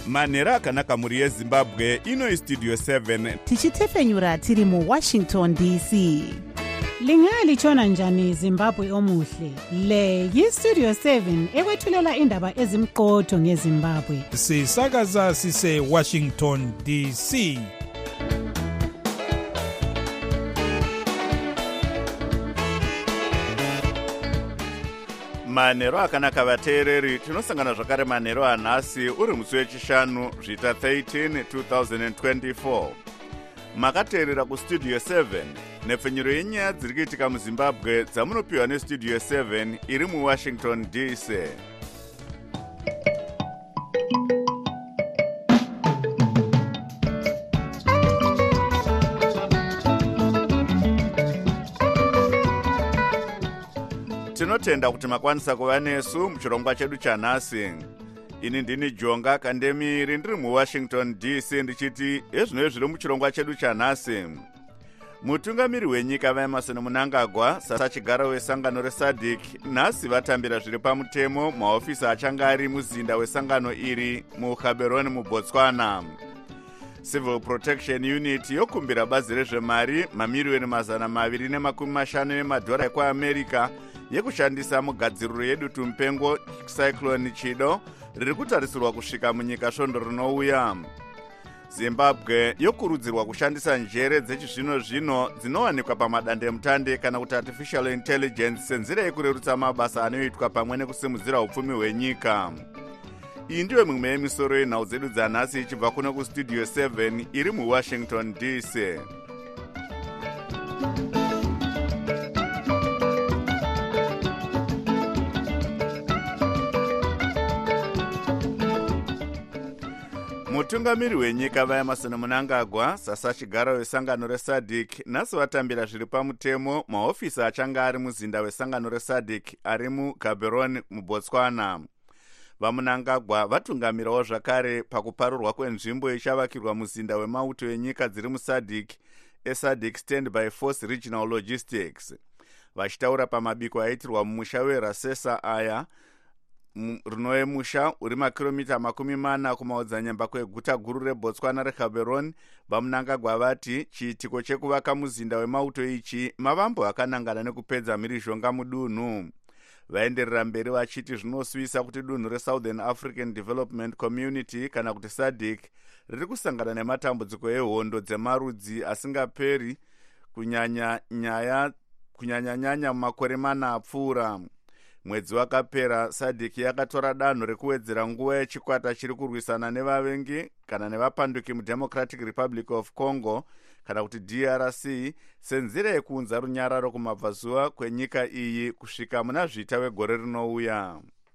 manhero akanaka muri yezimbabwe. Ino Studio 7 tichitefenyura tiri mu Washington DC. Lingalitshona njani Zimbabwe omuhle? Le yi-Studio 7 ekwethulela indaba ezimqotho ngeZimbabwe. Sisakaza sise Washington DC. manhero akanaka vateereri, tinosangana zvakare manhero anhasi uri musi wechishanu zvita 13 2024. Makateerera kustudio 7 nepfenyuro yenyaya dziri kuitika muZimbabwe dzamunopiwa nestudio 7 iri muWashington DC. Tinotenda kuti makwanisa kuva nesu muchirongwa chedu chanhasi. Ini ndini Jonga Kandemiri ndiri muWashington DC ndichiti ezvino zviri muchirongwa chedu chanhasi. Mutungamiri wenyika vaEmmerson Mnangagwa sasachigaro wesangano reSADC nhasi vatambira zviri pamutemo mahofisi achanga ari muzinda wesangano iri muGaborone muBotswana. Civil Protection Unit yokumbira bazi rezvemari mamiriyoni $250 emadhora ekuAmerica yekushandisa mugadziriro yedutu mupengo cyclone Chido riri kutarisirwa kusvika munyika svondo rinouya. Zimbabwe yokurudzirwa kushandisa njere dzechizvino-zvino dzinowanikwa pamadandemutande kana kuti artificial intelligence senzira yekurerutsa mabasa anoitwa pamwe nekusimudzira upfumi hwenyika. Iyi ndiyo mimwe yemisoro yenhau dzedu dzanhasi ichibva kuno kustudio 7 iri muWashington DC. Mutungamiri wenyika vaEmmerson Mnangagwa sasachigaro wesangano reSADC nhasi vatambira zviri pamutemo mahofisi achanga ari muzinda wesangano reSADC ari muGaborone muBotswana. VaMnangagwa vatungamirawo zvakare pakuparurwa kwenzvimbo ichavakirwa muzinda wemauto enyika dziri muSADC eSADC Standby Force Regional Logistics. Vachitaura pamabiko aitirwa mumusha weRasesa aya runove musha uri makiromita 40 kumaodzanyemba kweguta guru reBotswana reGaborone. VaMnangagwa vati chiitiko chekuvaka muzinda wemauto ichi mavambo akanangana nekupedza mhirizhonga mudunhu. Vaenderera mberi vachiti zvinosvisa kuti dunhu reSouthern African Development Community kana kuti SADC riri kusangana nematambudziko ehondo dzemarudzi asingaperi kunyanya mumakore mana apfuura. Mwedzi wakapera SADC yakatora danho rekuwedzera nguva yechikwata chiri kurwisana nevavengi kana nevapanduki muDemocratic Republic of Congo kana kuti DRC senzira yekuunza runyararo kumabvazuva kwenyika iyi kusvika muna zvita wegore rinouya.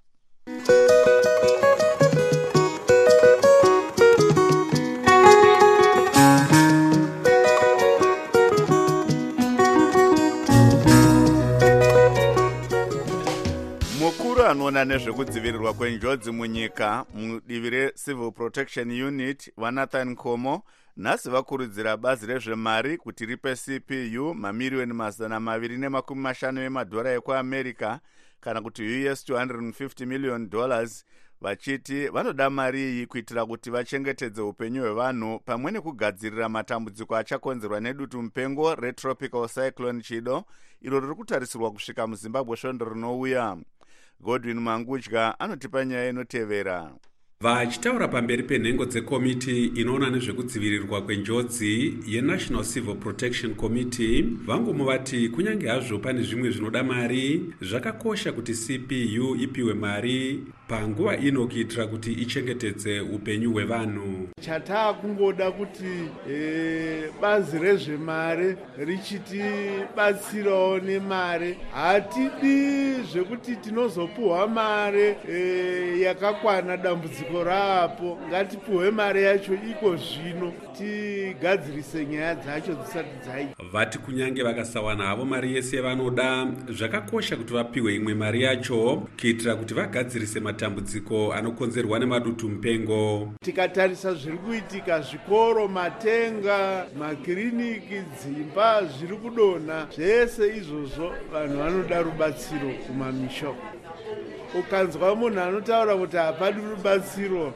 Mukuru anoona nezvekudzivirirwa kwenjodzi munyika mudivi reCivil Protection Unit vaNathan Komo nhasi vakurudzira bazi rezvemari kuti ripe CPU mamiriyoni $250 emadhora ekuAmerica kana kuti $250 million, vachiti vanoda mari iyi kuitira kuti vachengetedze upenyu hwevanhu pamwe nekugadzirira matambudziko achakonzerwa nedutu mupengo retropical cyclone Chido iro riri kutarisirwa kusvika muZimbabwe svondo rinouya. Godwin Mangudya anotipa nyaya inotevera. Vachitaura pamberi penhengo dzekomiti inoona nezvekudzivirirwa kwenjodzi yeNational Civil Protection Committee, vangomo vati kunyange hazvo pane zvimwe zvinoda mari, zvakakosha kuti CPU ipiwe mari panguva ino kuitira kuti ichengetedze upenyu hwevanhu. Chatakungoda kuti bazi rezvemari richitibatsirawo nemari. Hatidi zvekuti tinozopuhwa mari yakakwana dambudziko rapo. Ngatipuhwe mari yacho iko zvino tigadzirise nyaya dzacho dzisati dzaita. Vati kunyange vakasawana havo mari yese vanoda, zvakakosha kuti vapiwe imwe mari yacho kuitira kuti vagadzirise matambudziko anokonzerwa nemadutu mupengo. Tikatarisa zviri kuitika, zvikoro, matenga, makiriniki, dzimba zviri kudonha, zvese izvozvo vanhu vanoda rubatsiro kumamisha. ukanzwa munhu anotaura kuti hapadi rubatsiro,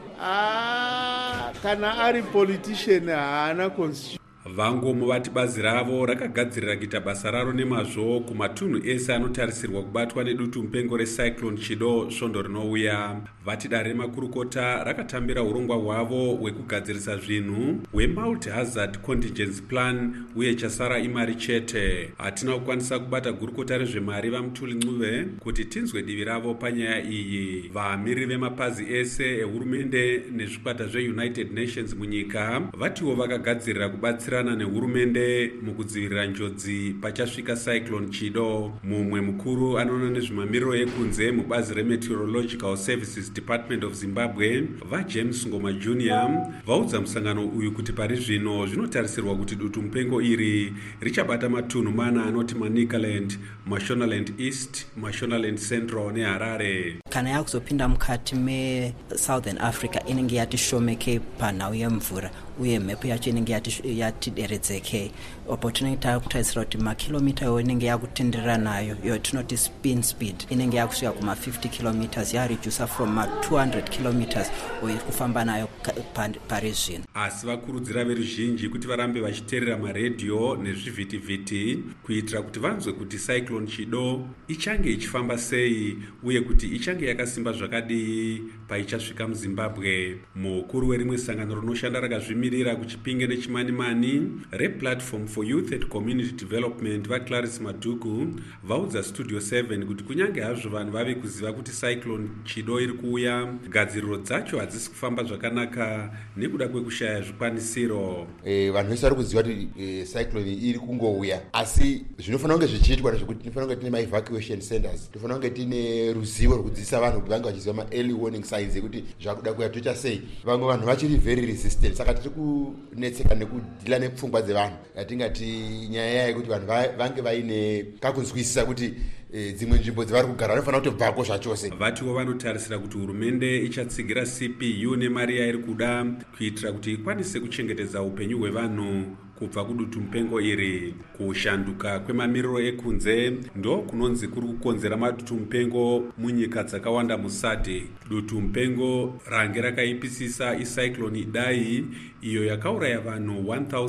kana ari politician haana constitution. vangomo vati bazi ravo rakagadzirira kuita basa raro nemazvo kumatunhu ese anotarisirwa kubatwa nedutu mupengo recyclone Chido svondo rinouya. Vati dare remakurukota rakatambira urongwa hwavo hwekugadzirisa zvinhu hwe-multi-hazard contingency plan uye chasara imari chete. Hatina kukwanisa kubata gurukota rezvemari vaMutuli Ncube kuti tinzwe divi ravo panyaya iyi. Vamiriri vemapazi ese ehurumende nezvikwata zveUnited Nations munyika vatiwo vakagadzirira kubatsirana nehurumende mukudzivirira njodzi pachasvika cyclone Chido. Mumwe mukuru anoona nezvemamiriro ekunze mubazi remeteorological services department of Zimbabwe vaJames Ngoma Jr vaudza musangano uyu kuti pari zvino zvinotarisirwa kuti dutu mupengo iri richabata matunhu mana anoti Manicaland, Mashonaland East, Mashonaland Central neHarare. Kana yakuzopinda mukati meSouthern Africa inenge yatishomeke panhau yemvura uye mhepo yacho inenge yatideredzeke. Apo tinenge takutarisira kuti makilomita yo inenge yakutenderera nayo yo tinoti spin speed inenge yakusvika kuma50 kilometers yaredusa from 200 kilometers uye kufamba nayo pari zvino. Asi vakurudzira veruzhinji kuti varambe vachiteerera maredhiyo nezvivhitivhiti kuitira kuti vanzwe kuti cyclone Chido ichange ichifamba sei uye kuti ichange yakasimba zvakadii paichasvika muZimbabwe. Mukuru werimwe sangano rinoshanda rakazvimirira kuChipinge neChimanimani rePlatform for Youth and Community Development vaClarice Maduku vaudza Studio 7 kuti kunyange hazvo vanhu vave kuziva kuti cyclone Chido iri kuuya, gadziriro dzacho hadzisi kufamba zvakanaka nekuda kwekushaya zvikwanisiro. Vanhu vese vari kuziva kuti cyclone iri kungouya, asi zvinofanira kunge zvichiitwa nezvekuti tinofanira kunge tine ma-evacuation centers, tinofanira kunge tine ruzivo rwekudzidzisa vanhu kuti vange vachiziva ma-early warning signs ekuti zvakuda kuya toita sei. Vamwe vanhu vachiri very resistant, saka tiri kunetseka nekudhila nepfungwa dzevanhu. Yatingati nyaya yekuti vanhu vange vaine kakunzwisisa kuti dzimwe nzvimbo dzevari kugara vanofanira kutobvako zvachose. Vatiwo vanotarisira kuti hurumende ichatsigira CPU nemari yairi kuda kuitira kuti ikwanise kuchengetedza upenyu hwevanhu kubva kudutu mupengo iri. Kushanduka kwemamiriro ekunze ndo kunonzi kuri kukonzera madutu mupengo munyika dzakawanda muSADC. Dutu mupengo range rakaipisisa icyclone Idai iyo yakauraya vanhu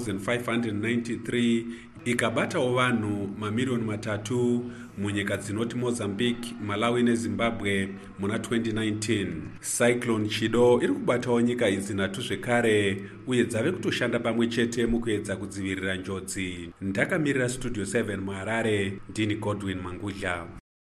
1593 ikabatawo vanhu mamiliyoni 3 munyika dzinoti Mozambique, Malawi neZimbabwe muna 2019. Cyclone Chido iri kubatawo nyika idzi 3 zvekare uye dzave kutoshanda pamwe chete mukuedza kudzivirira njodzi. Ndakamirira Studio 7 muHarare, ndini Godwin Mangudla.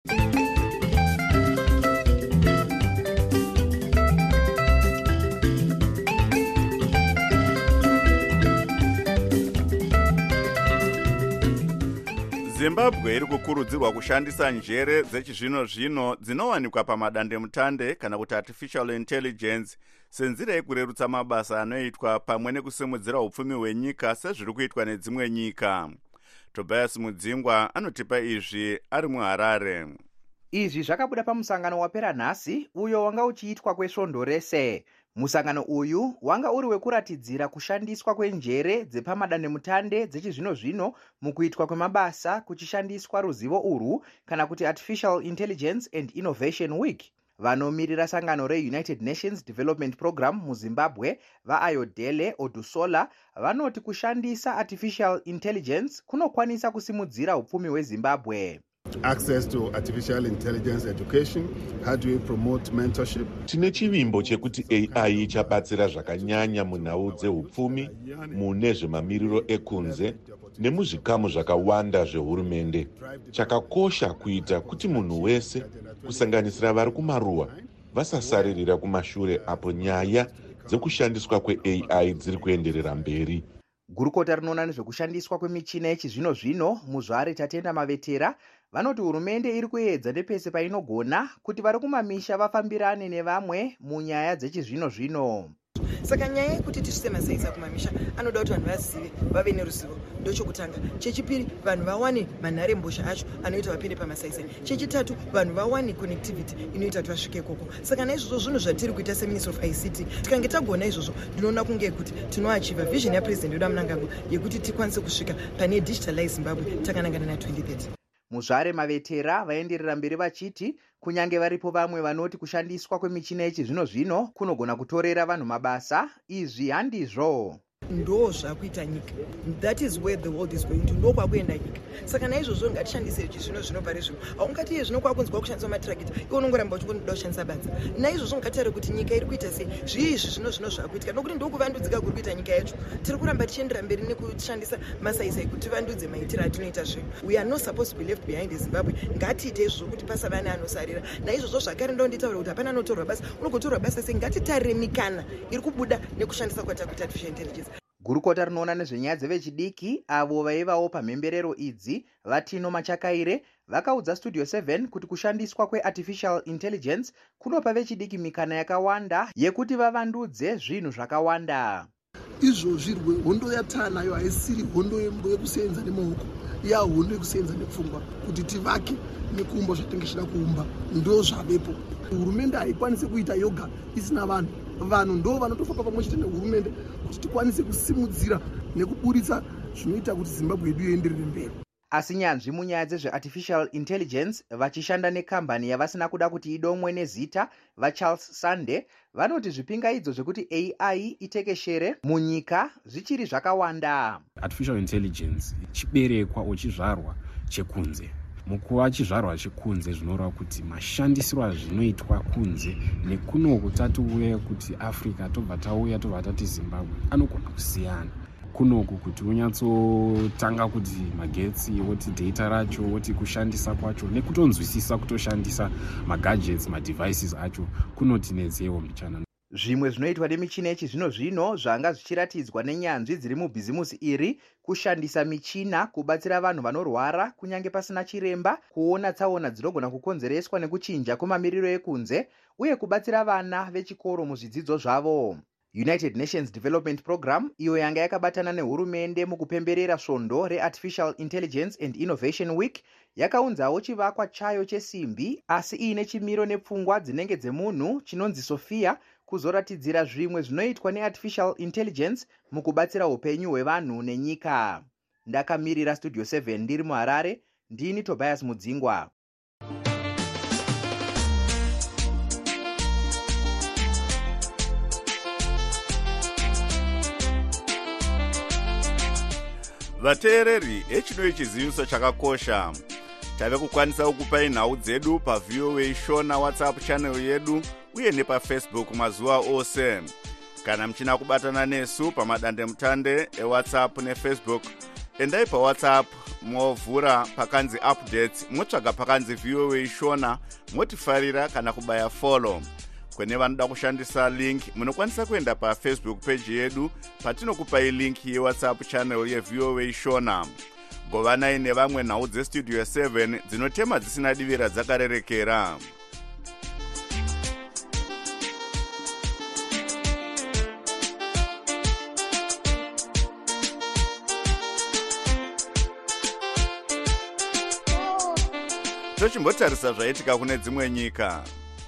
Zimbabwe iri kukurudzirwa kushandisa njere dzechizvino-zvino dzinowanikwa pamadandemutande kana kuti artificial intelligence senzira yekurerutsa mabasa anoitwa pamwe nekusimudzira upfumi hwenyika sezviri kuitwa nedzimwe nyika. Tobias Mudzingwa anotipa izvi ari muHarare. Izvi zvakabuda pamusangano wapera nhasi uyo wanga uchiitwa kwesvondo rese. Musangano uyu wanga uri wekuratidzira kushandiswa kwenjere dzepamadandemutande dzechizvino-zvino mukuitwa kwemabasa kuchishandiswa ruzivo urwu kana kuti Artificial Intelligence and Innovation Week. Vanomiririra sangano reUnited Nations Development Program muZimbabwe vaAyodele Odusola vanoti kushandisa Artificial Intelligence kunokwanisa kusimudzira upfumi hweZimbabwe. Access to artificial intelligence education, how do we promote mentorship? Tine chivimbo chekuti AI ichabatsira zvakanyanya munhau dzeupfumi mune zvemamiriro ekunze nemuzvikamu zvakawanda zvehurumende. Chakakosha kuita kuti munhu wese kusanganisira vari kumaruwa vasasaririra kumashure apo nyaya dzekushandiswa kweAI dziri kuenderera mberi. Gurukota rinoona nezvekushandiswa kwemichina yechizvino-zvino muzvare Tatenda Mavetera vanoti hurumende iri kuedza nepese painogona kuti vari kumamisha vafambirane nevamwe munyaya dzechizvino-zvino. Saka nyaya yekuti tisise masaisa kumamisha anoda kuti vanhu vazive, vave neruzivo. Ndochokutanga. Chechipiri, vanhu vawane manharembozha acho anoita vapinde pamasaisa. Chechitatu, vanhu vawane connectivity inoita kuti vasvike ikoko. Saka naizvozvo zvinhu zvatiri kuita seMinister of ICT, tikange tagona izvozvo ndinoona kunge kuti tinoachiva vision yaPresident Wedu Mnangagwa yekuti tikwanise kusvika pane digitalize Zimbabwe takanangana na 2030. muzvare mavetera vaenderera mberi vachiti kunyange varipo vamwe vanoti kushandiswa kwemichina yechizvino-zvino kunogona kutorera vanhu mabasa, izvi handizvo. ndo zvakuita nyika. That is where the world is going to. Ndo kwakuenda nyika. Saka naizvozvo ngatishandise zvino pari zvino. Haungati iye zvino kwakunzwa kushandisa matrakita, iwe unongoramba uchingoda kushandisa badza. Naizvozvo ngatitare kuti nyika iri kuita sei, zviizvi zvino zvakuitika. Nokuti ndokuvandudzika kuri kuita nyika yacho. Tiri kuramba tichiendera mberi nekushandisa masaisai kuti vandudze maitiro atinoita zvino. We are not supposed to be left behind in Zimbabwe. Ngatiite izvozvo kuti pasava neanosarira. Naizvozvo zvakare ndonditaura kuti hapana anotorwa basa. Unogotorwa basa sei, ngatitarire mikana iri kubuda nekushandisa kwatakuita artificial intelligence. Gurukota rinoona nezvenyaya dzevechidiki avo vaivawo pamhemberero idzi Vatino Machakaire vakaudza Studio 7 kuti kushandiswa kweartificial intelligence kunopa vechidiki mikana yakawanda yekuti vavandudze zvinhu zvakawanda. Izvozvirwe hondo yatanayo haisiri hondo yekusenza nemaoko, hondo yekusenza nepfungwa kuti tivake nekuumba zvatingachida kuumba. Ndo zvavepo. Hurumende haikwanisi kuita yoga isina vanhu. Vanhu ndo vanotofamba pamwe chete nehurumende kuti tikwanise kusimudzira nekuburitsa zvinoita kuti Zimbabwe yedu ienderere mberi. Asi nyanzvi munyaya dzezveartificial intelligence vachishanda nekambani yavasina kuda kuti idomwe nezita vaCharles Sunday vanoti zvipingaidzo zvekuti AI itekeshere munyika zvichiri zvakawanda. Artificial intelligence chiberekwa uchizvarwa chekunze. Mukuva chizvarwa chekunze zvinoreva kuti mashandisiro azvinoitwa kunze nekunoku tatiuya kuti Africa tobva tauya tobva tati Zimbabwe anogona kusiyana. Kunoku kuti unyatsotanga kuti magetsi woti data racho woti kushandisa kwacho nekutonzwisisa kutoshandisa magadgets madevices acho kunoti nedzewo mbichana. Zvimwe zvinoitwa nemichina yechizvino-zvino zvanga zvichiratidzwa nenyanzvi dziri mubhizimusi iri kushandisa michina kubatsira vanhu vanorwara kunyange pasina chiremba, kuona tsaona dzinogona kukonzereswa nekuchinja kwemamiriro ekunze uye kubatsira vana vechikoro muzvidzidzo zvavo. United Nations Development Program iyo yanga yakabatana nehurumende mukupemberera svondo reArtificial Intelligence and Innovation Week yakaunzawo chivakwa chayo chesimbi asi iine chimiro nepfungwa dzinenge dzemunhu chinonzi Sophia kuzoratidzira zvimwe zvinoitwa neartificial intelligence mukubatsira upenyu hwevanhu nenyika. Ndakamirira Studio 7 ndiri muHarare, ndini Tobias Mudzingwa. Vateereri, echino chiziviso chakakosha. Tave kukwanisa kukupai nhau dzedu paVOA Shona WhatsApp channel yedu uye nepaFacebook mazuva ose. Kana mchina kubatana nesu pamadande mutande eWhatsApp neFacebook, endai paWhatsApp movhura pakanzi updates, motsvaga pakanzi VOA Shona, motifarira kana kubaya follow. Kwene vanoda kushandisa link munokwanisa kuenda paFacebook page yedu patinokupai link yeWhatsApp channel yeVOA Shona. Govanai nevamwe nhau dzeStudio 7 dzinotema dzisina divira dzakarerekera. Tochimbotarisa zvaitika kune dzimwe nyika.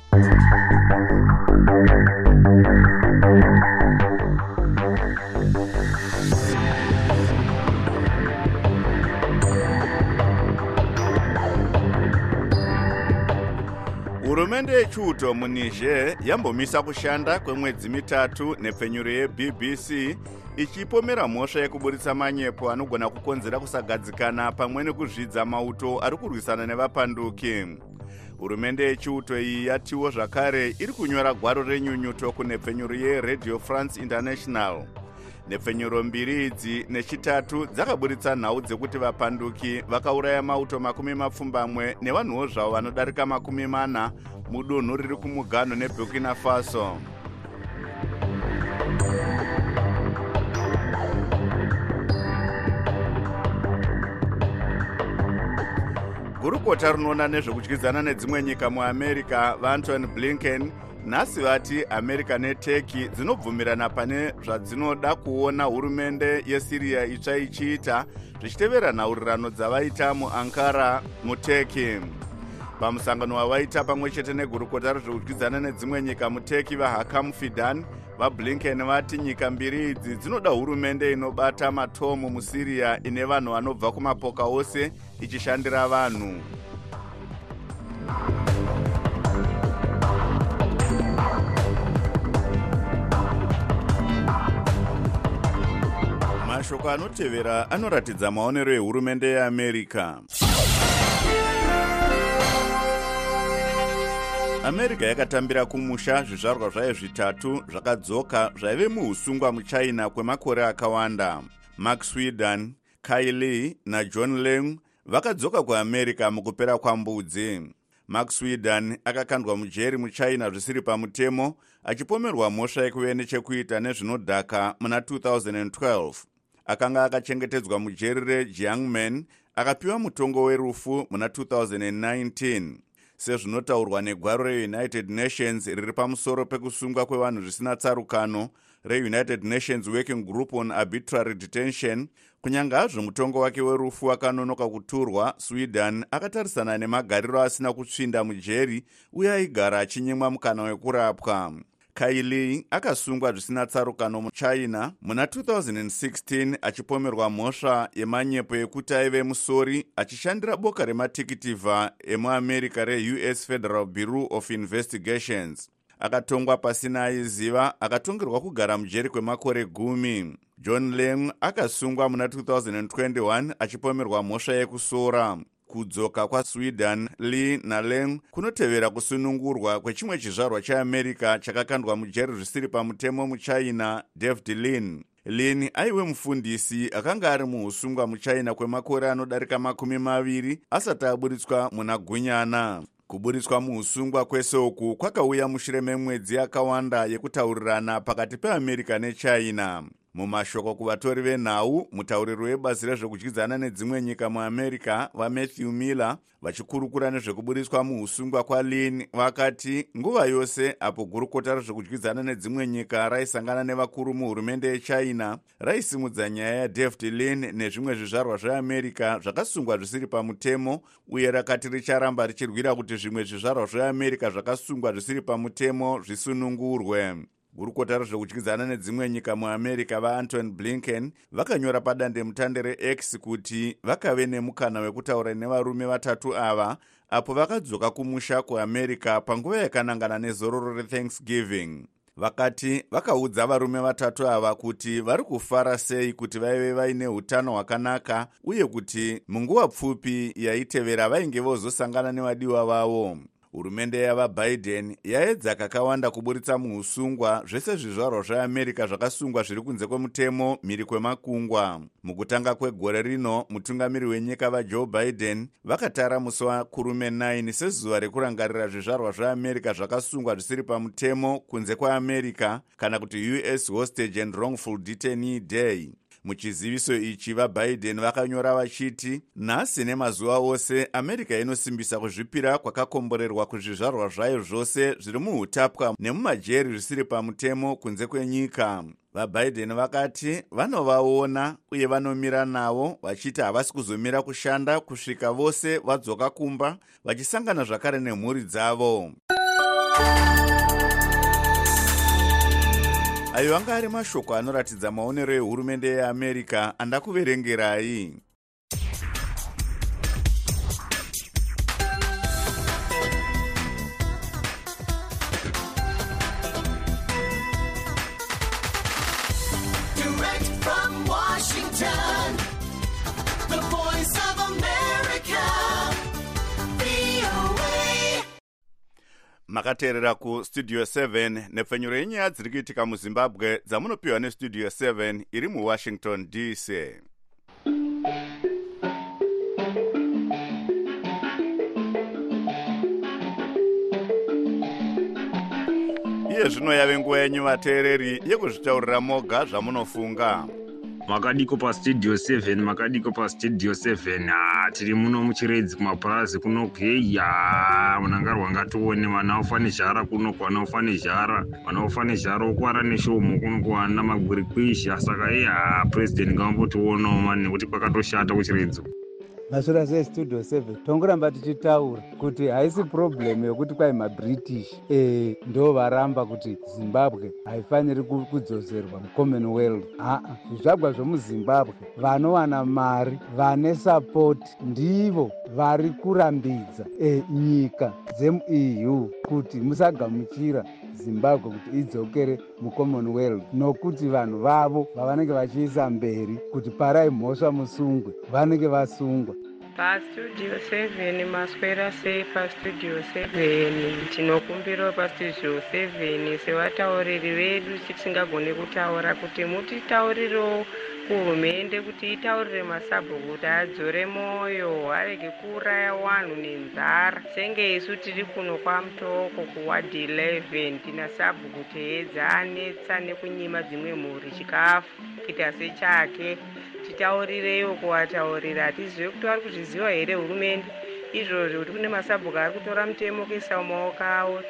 Hurumende yechiuto muNiger yambomisa kushanda kwemwedzi mitatu nepfenyuro yeBBC ichipomera mhosva yekuburitsa manyepo anogona kukonzera kusagadzikana pamwe nekuzvidza mauto ari kurwisana nevapanduki. Hurumende yechiuto iyi yatiwo zvakare iri kunyora gwaro renyunyuto kunepfenyuro yeRadio France International. Nepfenyuro mbiri idzi nechitatu dzakaburitsa nhau dzekuti vapanduki vakauraya mauto 20 nevanhuwo zvavo vanodarika 40 mudunhu riri kumuganho neBurkina Faso. Gurukota rinoona nezvekudyidzana nedzimwe nyika muAmerica vaAntony Blinken nhasi vati America neTurkey dzinobvumirana pane zvadzinoda kuona hurumende yeSyria itsva ichiita zvichitevera nhaurirano dzavaita muAnkara muTurkey. Pamusangano wavaita pamwe chete negurukota rezvekudyidzana nedzimwe nyika muTurkey vaHakam Fidan vablinken vati nyika mbiri idzi dzinoda hurumende inobata matomu musiriya ine vanhu vanobva kumapoka ose ichishandira vanhu. Mashoko anotevera anoratidza maonero ehurumende yeAmerica. America yakatambira kumusha zvizvarwa zvayo zvitatu zvakadzoka zvaive muusungwa muchina kwemakore akawanda. Mark Sweden, Kai Lee naJohn Leung vakadzoka kuAmerica mukupera kwambudzi. Mark Sweden akakandwa mujeri muchina zvisiri pamutemo achipomerwa mhosva yekuve nechekuita nezvinodhaka muna 2012. Akanga akachengetedzwa mujeri reJiangmen akapiwa mutongo werufu muna 2019. Sezvinotaurwa negwaro reUnited Nations riri pamusoro pekusungwa kwevanhu zvisina tsarukano reUnited Nations Working Group on Arbitrary Detention, kunyange hazvo mutongo wake werufu wakanonoka kuturwa, Sweden akatarisana nemagariro asina kutsvinda mujeri uye aigara achinyimwa mukana wekurapwa. Kai Lee akasungwa zvisina tsarukano muchina muna 2016 achipomerwa mhosva yemanyepo yekuti aive musori achishandira boka rematikitivha emuAmerica reUS Federal Bureau of Investigations. Akatongwa pasina aiziva, akatongerwa kugara mujeri kwemakore 10. John Leung akasungwa muna 2021 achipomerwa mhosva yekusora. Kudzoka kwaSweden, Lee naLeung kunotevera kusunungurwa kwechimwe chizvarwa cheAmerica chakakandwa mujeri zvisiri pamutemo muchina, David Lin. Lin aive mufundisi akanga ari muusungwa muchina kwemakore anodarika 20 asati aburitswa muna Gunyana. Kuburitswa muusungwa kwese uku kwakauya mushure memwedzi yakawanda yekutaurirana pakati peAmerica neChina. Mumashoko kuvatori venhau, mutauriri webazi rezvekudyidzana nedzimwe nyika muAmerica vaMatthew Miller vachikurukura nezvekuburitswa muusungwa kwaLin vakati nguva yose apo gurukota rezvekudyidzana nedzimwe nyika raisangana nevakuru muhurumende yeChina raisimudza nyaya yaDavid Lin nezvimwe zvizvarwa zveAmerica zvakasungwa zvisiri pamutemo, uye rakati richaramba richirwira kuti zvimwe zvizvarwa zveAmerica zvakasungwa zvisiri pamutemo zvisunungurwe. Gurukota rezvekudyidzana nedzimwe nyika muAmerica vaAntony Blinken vakanyora padandemutande reX kuti vakave nemukana wekutaura nevarume vatatu ava apo vakadzoka kumusha kuAmerica panguva yakanangana nezororo reThanksgiving. Vakati vakaudza varume vatatu ava kuti vari kufara sei kuti vaive vaine hutano hwakanaka uye kuti munguva pfupi yaitevera vainge vozosangana nevadiwa vavo. Hurumende yavaBiden yaedza kakawanda kuburitsa muusungwa zvese zvizvarwa zveAmerica zvakasungwa zviri kunze kwemutemo mhiri kwemakungwa. Mukutanga kwegore rino, mutungamiri wenyika vaJoe Biden vakatara musi waKurume 9 sezuva rekurangarira zvizvarwa zveAmerica zvakasungwa zvisiri pamutemo kunze kwaAmerica, kana kuti US Hostage and Wrongful Detainee Day. Muchiziviso ichi vaBiden vakanyora vachiti, nhasi nemazuva ose America inosimbisa kuzvipira kwakakomborerwa kuzvizvarwa zvayo zvose zviri muhutapwa nemumajeri zvisiri pamutemo kunze kwenyika. VaBiden vakati vanovaona uye vanomira navo, vachiti havasi kuzomira kushanda kusvika vose vadzoka kumba vachisangana zvakare nemhuri dzavo. Ayo anga ari mashoko anoratidza maonero ehurumende yeAmerica andakuverengerai. Direct from Washington, the voice of America, VOA. Makateerera kuStudio 7 nepfenyuro yenyaya dziri kuitika muZimbabwe dzamunopiwa neStudio 7 iri muWashington DC. Iye zvino yave nguva yenyu vateereri yekuzvitaurira moga zvamunofunga. Makadiko paStudio 7, makadiko paStudio 7. Tiri muno muchiredzi kumapurazi kuno kweya munangarwa ngatione vana ufane zhara kuno kwana ufane zhara vana ufane zhara ukwara neshomo kuno kwana magwiri kwisha saka president ngambotiona mani nekuti kwakatoshata kuchiredzi. masura sei studio 7 tongoramba tichitaura kuti haisi problem yokuti kwai mabritish ndo varamba kuti zimbabwe haifaniri kudzoserwa mucommonwealth. zvizvagwa zvomuzimbabwe vanowana mari vane support ndivo vari kurambidza nyika dzemu-eu kuti musagamuchira zimbabwe kuti idzokere mucommonwealth, nokuti vanhu vavo vavanenge vachiisa mberi kuti parai mhosva musungwe vanenge vasungwa. pastudio 7 maswera sei pastudio 7 tinokumbirawo pastudio 7 sevatauriri vedu tisingagone kutaura kuti mutitaurirewo kuhurumende kuti itaurire masabhu kuti adzore mwoyo arege kuuraya vanhu nenzara. senge isu tiri kuno kwamutoko kuwadi 11 tina sabhu kuti hedza anetsa nekunyima dzimwe mhuri chikafu kuita sechake. titaurireyo kuvataurira hatizive kuti vari kuzviziva here hurumende izvozvo kuti kune masabhuku ari kutora mutemo kuisa mumaoko avo.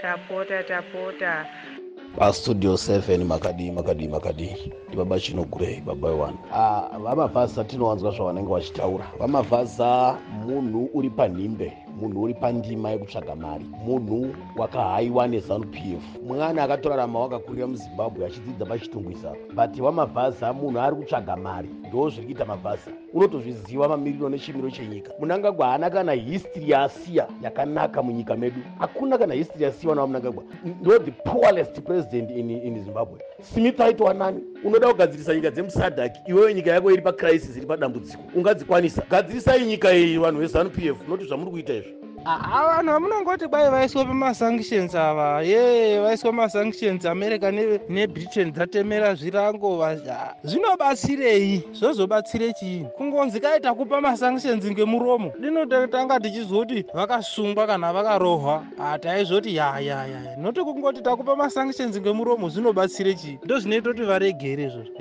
tapota pastudio 7 makadi ndibaba chinogurei baba 1. vamavhaza tinowanzwa zvavanenge vachitaura. vamavhaza munhu uri panhimbe, munhu uri pandima yekutsvaga mari, munhu wakahaiwa neZANU-PF, mwana akatorarama wakakurira muzimbabwe achidzidza pachitungwisa. but wamavhaza munhu ari kutsvaga mari, ndo zviri kuita mavhaza. unotozviziva mamiriro nechimiro chenyika. munangagwa haana kana history yaasiya yakanaka munyika medu. hakuna kana history yasiya wana munangagwa. ndo the poorest president in Zimbabwe. Smith aitwa nani? unoda kugadzirisa nyika dzemusadhaki, iwewe nyika yako iri pacrisis, iri padambudziko, ungadzikwanisa? gadzirisai nyika iyi vanhu veZANU-PF, noti zvamuri kuita izvo. vanhu vamunongoti kwai vaiswa pamasanctions ava vaiswa masanctions america nebritain dzatemera zvirango. zvinobatsirei? zvozobatsire chii? kungonzi kaita kupa masanctions ngemuromo. dinotanga tichizoti vakasungwa kana vakarohwa taizoti yaya noti kungoti takupa masanctions ngemuromo zvinobatsire chii? ndo zvinoita kuti varegere izvozvo.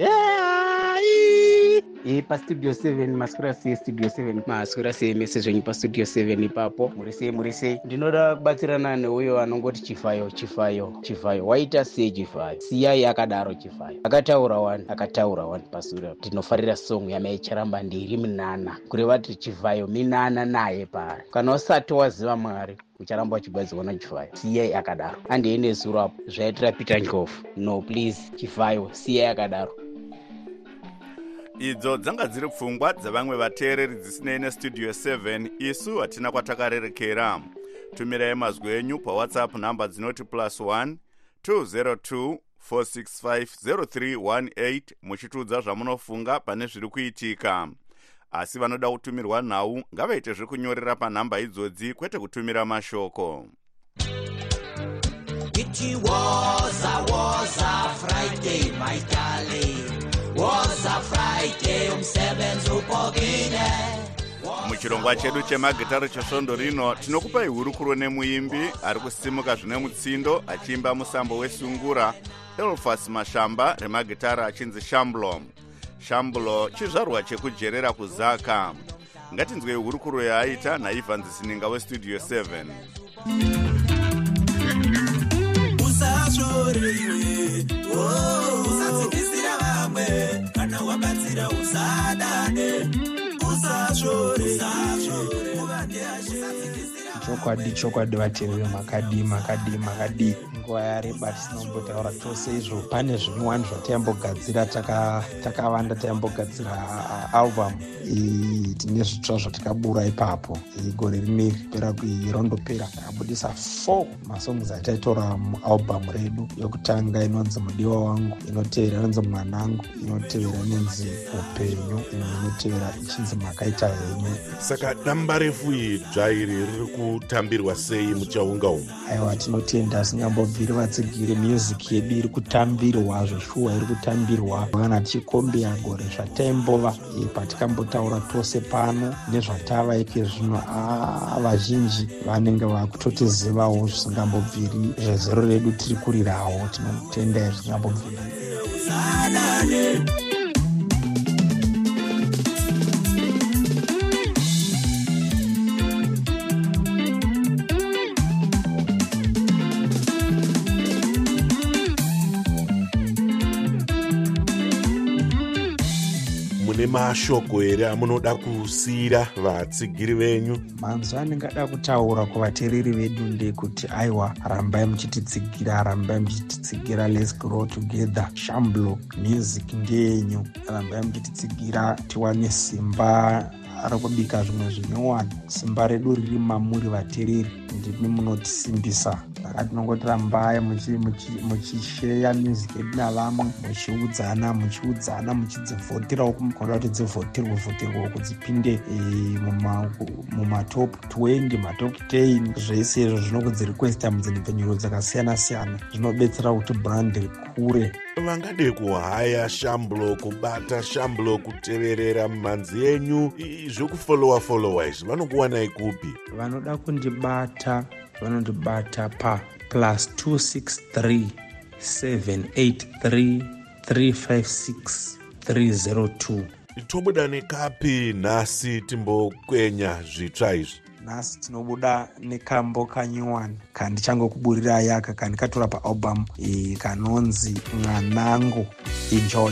pastudio 7 maswera sei studio 7 maswera sei mese zvenyu pastudio 7 ipapo muri sei ndinoda kubatsirana neuyo anongoti chifayo waita sei chifayo? siyai akadaro chifayo akataura 1 pasura tinofarira song yamaicharamba ndiri minana kureva kuti chifayo minana naye pari. kana usati waziva mwari ucharamba uchibatsirwa nachifayo. siyai akadaro andiende zuro apo zvaitira Peter Ndlovu. no please chifayo siyai akadaro. idzo dzanga dziri pfungwa dzavamwe vateereri dzisinei nestudio 7. isu hatina kwatakarerekera. tumirai mazwi enyu pawhatsapp namba dzinoti +1 202 465 0318 muchitiudza zvamunofunga pane zviri kuitika. asi vanoda kutumirwa nhau ngavaite zvekunyorera panhamba idzodzi kwete kutumira mashoko. It was a Friday, my darling. Was a Friday, umsebenzi upogile. muchirongwa chedu chemagitari chesvondo rino tinokupai hurukuro nemuimbi ari kusimuka zvine mutsindo achiimba musambo wesungura Elfas Mashamba remagitara achinzi Shambulo chizvarwa chekujerera kuzaka. ngatinzwei hurukuro yaaita naIvan Zisininga westudio 7. usashore usatsikisira vamwe kana wabatsira usadane usashore chokwadi vateereri makadi nguva yareba tisinambotaura tose izvo. pane zvimwani zvataimbogadzira takavanda taimbogadzira album tine zvitsva zvatakabura ipapo gore rimwe pera irondopera takabudisa 4 masongs ataitora mualbum redu. yokutanga inonzi mudiwa wangu, inotevera inonzi mwanangu, inotevera inonzi upenyu, inotevera ichinzi makaita henyu. saka damba refu idzva iri riri kutambirwa sei muchaunga umu? aiwa tinotenda singambobviri vatsigire music yedu iri kutambirwa zveshuwa iri kutambirwa kana tichikombera gore zvataimbova patikambotaura tose pano nezvatava ike zvino vazhinji vanenge vakutotizivawo zvisingambobviri zvezero redu tiri kurirawo. tinotenda zvisingambobviri. mashoko here amunoda kusiyira vatsigiri venyu? manzwa andingada kutaura kuvateereri vedu ndekuti aiwa, rambai muchititsigira, rambai muchititsigira, let's grow together. Shamblo music ndeyenyu, rambai muchititsigira tiwane simba rekubika zvimwe zvinyowani. Simba redu riri mamuri vateereri, ndimi munotisimbisa. Saka tinongoti rambai muchisheya music yedu navamwe, muchiudzana muchidzivhoterawo kumukona kuti dzivhoterwe kuti dzipinde mumatop 20, matop 10. Zvese izvo zvinokudzirequesta mudzinhepfenyuro dzakasiyana-siyana, zvinobetsera kuti brand rikure. Vangade kuhaya Shamblo, kubata Shamblo, kuteverera mumhanzi yenyu, zvokufolowa izvi vanokuwanai kupi? Vanoda kundibata vanondibata pa +263 783 356 302. Tobuda nekapi nhasi timbokwenya zvitsva izvi? Nhasi tinobuda nekambo kanyowani kandichangokuburira aka kandikatora paalbum kanonzi Mwanangu. Enjoy.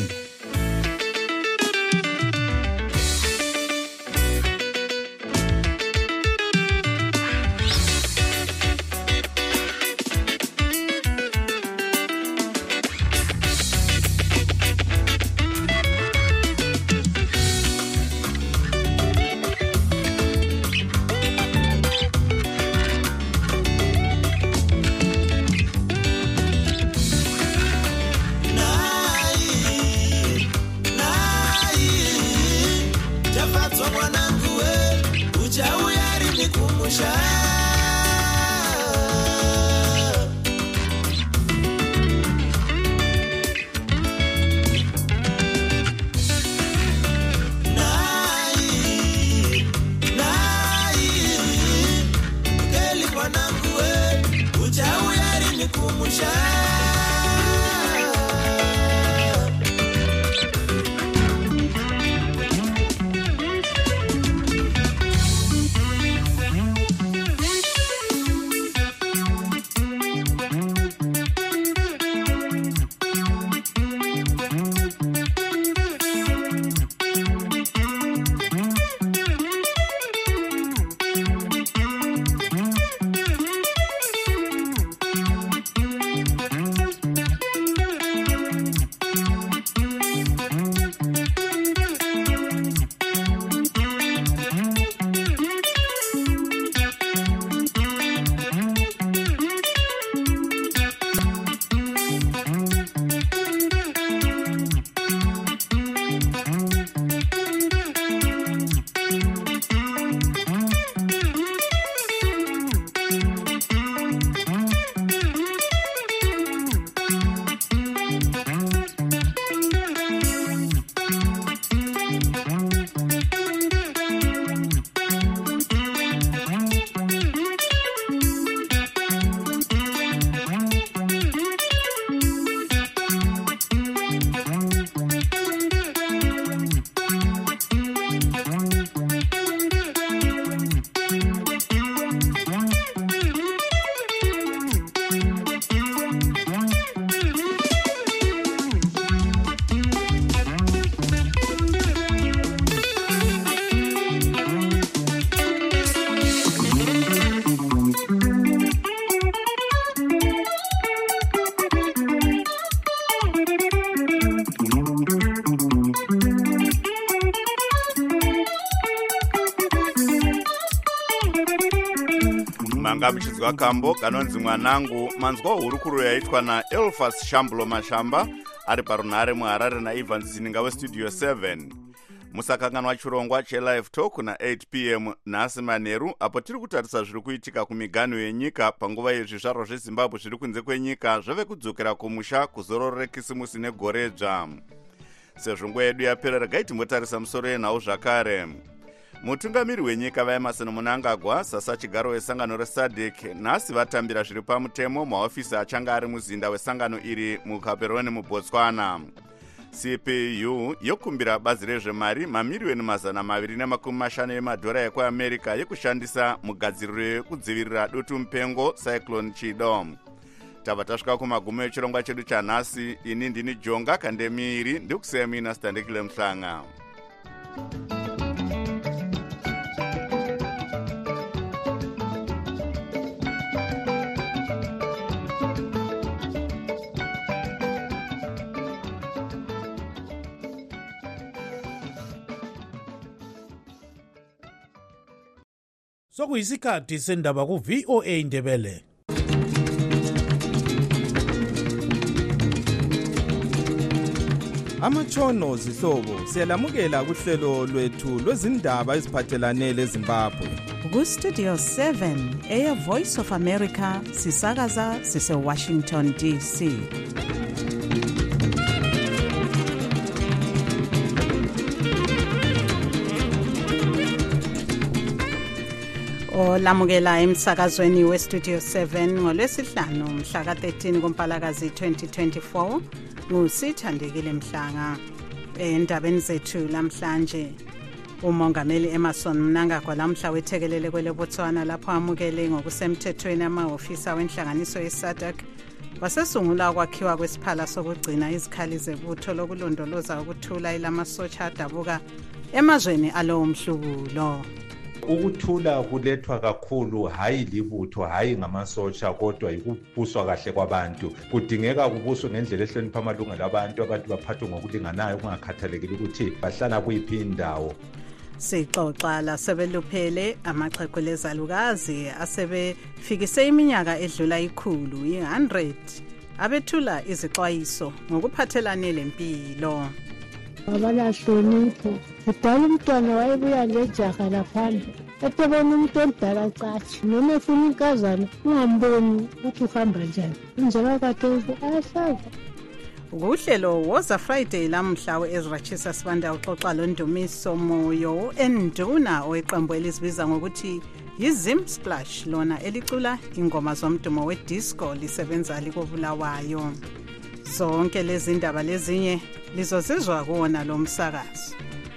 manga muchinzwa kambo kanonzi Mwanangu, manzwa hurukuro yaitwa naElfas Shamblo Mashamba ari parunhare muHarare naIvan Zininga westudio 7. Musakanganwa chirongwa chelive talk na8 p.m. nhasi manheru, apo tiri kutarisa zviri kuitika kumiganhu yenyika panguva yezvizvarwa zveZimbabwe zviri kunze kwenyika zvave kudzokera kumusha kuzororera kisimusi negore dzva. Sezvo nguva yedu yapera, regai timbotarisa musoro yenhau zvakare. Mutungamiri wenyika vaEmmerson Mnangagwa, sasa chigaro wesangano reSADC, nhasi vatambira zviri pamutemo mahofisi achanga ari muzinda wesangano iri muKaperone muBotswana. CPU yokumbira bazi rezvemari mamiliyoni 250 emadhora ekuAmerica yekushandisa mugadziriro yekudzivirira dutu mupengo Cyclone Chido. Tava tasvika kumagumo echirongwa chedu chanhasi. Ini ndini Jonga Kandemiri, ndikusiyemina Standekile Mhlanga. Sokuyisikhathi sendaba ku VOA Indebele. Amatshono zihlobo siyalamukela kuhlelo lwethu lwezindaba eziphathelane leZimbabwe. Ku Studio 7 Air Voice of America sisakaza sise Washington DC. Olamukela emsakazweni we Studio 7 ngolwesihlanu mhla ka-13 kuMpalakazi 2024 ngusithandekile Mhlanga. Endabeni zethu lamhlanje uMongameli Emmerson Mnangagwa lamhla wethekelele kweleBotswana lapho amukele ngokusemthethweni amahhovisi wenhlanganiso yeSADC wasesungula ukwakhiwa kwesiphala sokugcina izikhali zebutho lokulondoloza ukuthula ilamasotsha adabuka emazweni alowo mhlubulo. Ukuthula kulethwa kakhulu hayi libutho hayi ngamasotsha kodwa ikubuswa kahle kwabantu. Kudingeka kubuswe ngendlela ehlonipha amalungelo abantu baphathwe ngokulinganayo kungakhathalekile ukuthi bahlala kuyiphi indawo. Sixoxa la sebeluphele amaxhego lezalukazi asebefikise iminyaka edlula 100 abethula izixwayiso ngokuphathelane lempilo. Abalahlonipho kudala umntwana wayebuya lejaha laphambi etebona umuntu omdala cathi noma efuna inkazana ungamboni ukuthi uhamba njani njalo kade ayahlaza. Uhlelo woza Friday lamhla weEzra Chisa Sibanda uxoxa loNdumiso Moyo enduna oyiqembu elizibiza ngokuthi yiZim Splash lona elicula ingoma zomdumo wedisco lisebenza likobulawayo. Zonke lezi ndaba lezinye lizozizwa kuona lo msakazo.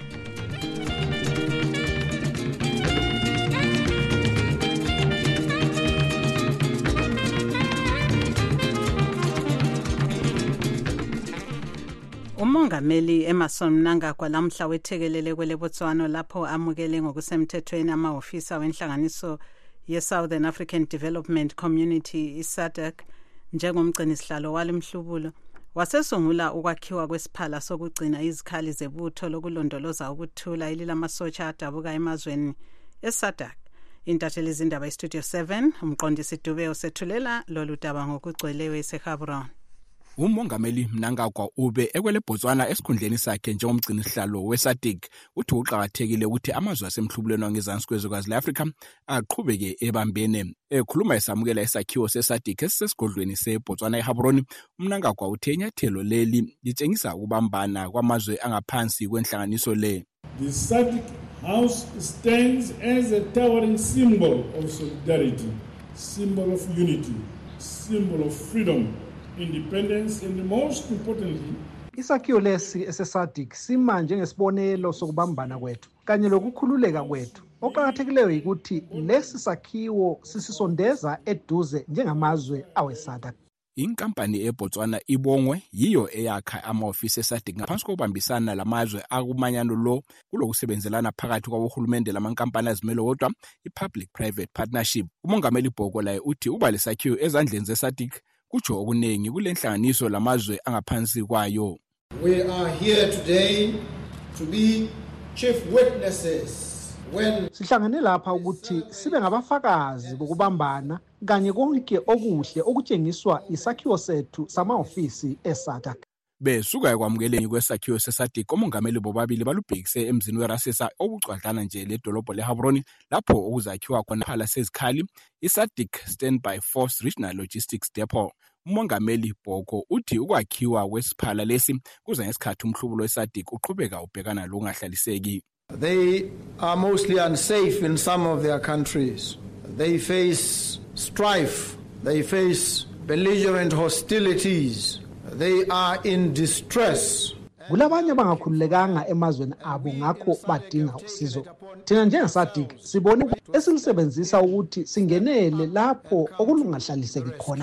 Umongameli Emmerson Mnangagwa lamhla wethekelele kweleBotswana lapho amukele ngokusemthethweni amahhovisi wenhlanganiso yeSouthern African Development Community iSADC njengomgcini sihlalo walemhlubulo. Wasesungula ukwakhiwa kwesiphala sokugcina izikhali zebutho lokulondoloza ukuthula ililamasotsha adabuka emazweni eSADC. Intatheli izindaba iStudio 7 umqondisi Dube usethulela lolu daba ngokugcweleyo eseGaborone. Umongameli Mnangagwa ube ekweleBotswana esikhundleni sakhe njengomgcini sihlalo weSADC uthi uqhakathekile ukuthi amazwe asemhlubulweni wangezansi kwezwekazi leAfrika aqhubeke ebambene. Ekhuluma esamukela isakhiwo seSADC esisesigodlweni seBotswana eGaborone, Mnangagwa uthe inyathelo leli litshengisa ukubambana kwamazwe angaphansi kwenhlanganiso le. The SADC House stands as a towering symbol of solidarity, symbol of unity, symbol of freedom, independence, and most importantly, isakhiwo lesi eseSADC sima njengesibonelo sokubambana kwethu kanye lokukhululeka kwethu. Oqhakathekileyo ukuthi lesi sakhiwo sisisondeza eduze njengamazwe aweSADC. Inkampani eBotswana ibongwe yiyo eyakha amahhovisi eSADC ngaphansi kokubambisana lamazwe akumanyano lo kulokusebenzelana phakathi kwabohulumende lamankampani azimele wodwa i-Public Private Partnership. Umongameli Bhoko laye uthi uba lesakhiwo ezandleni zeSADC kutsho okuningi kulenhlanganiso lamazwe angaphansi kwayo. We are here today to be chief witnesses when sihlangane lapha ukuthi sibe ngabafakazi bokubambana kanye konke okuhle okutshengiswa isakhiwo sethu samahhovisi eSADC. Besuka ekwamukeleni kwesakhiwo seSADC omongameli bobabili balubhekise emzini weRasesa obucwadlana nje ledolobho leGaborone lapho okuzakhiwa khona phala sezikhali iSADC Standby Force Regional Logistics Depot. Umongameli Bhoko uthi ukwakhiwa kwesiphala lesi kuza ngesikhathi umhlubulo weSADC uqhubeka ubhekana lokungahlaliseki. They are mostly unsafe in some of their countries. They face strife, they face belligerent hostilities. They are in distress. Kulabanye abangakhululekanga emazweni abo ngakho badinga usizo. Thina njengeSADC sibone esilisebenzisa ukuthi singenele lapho okulungahlaliseki khona.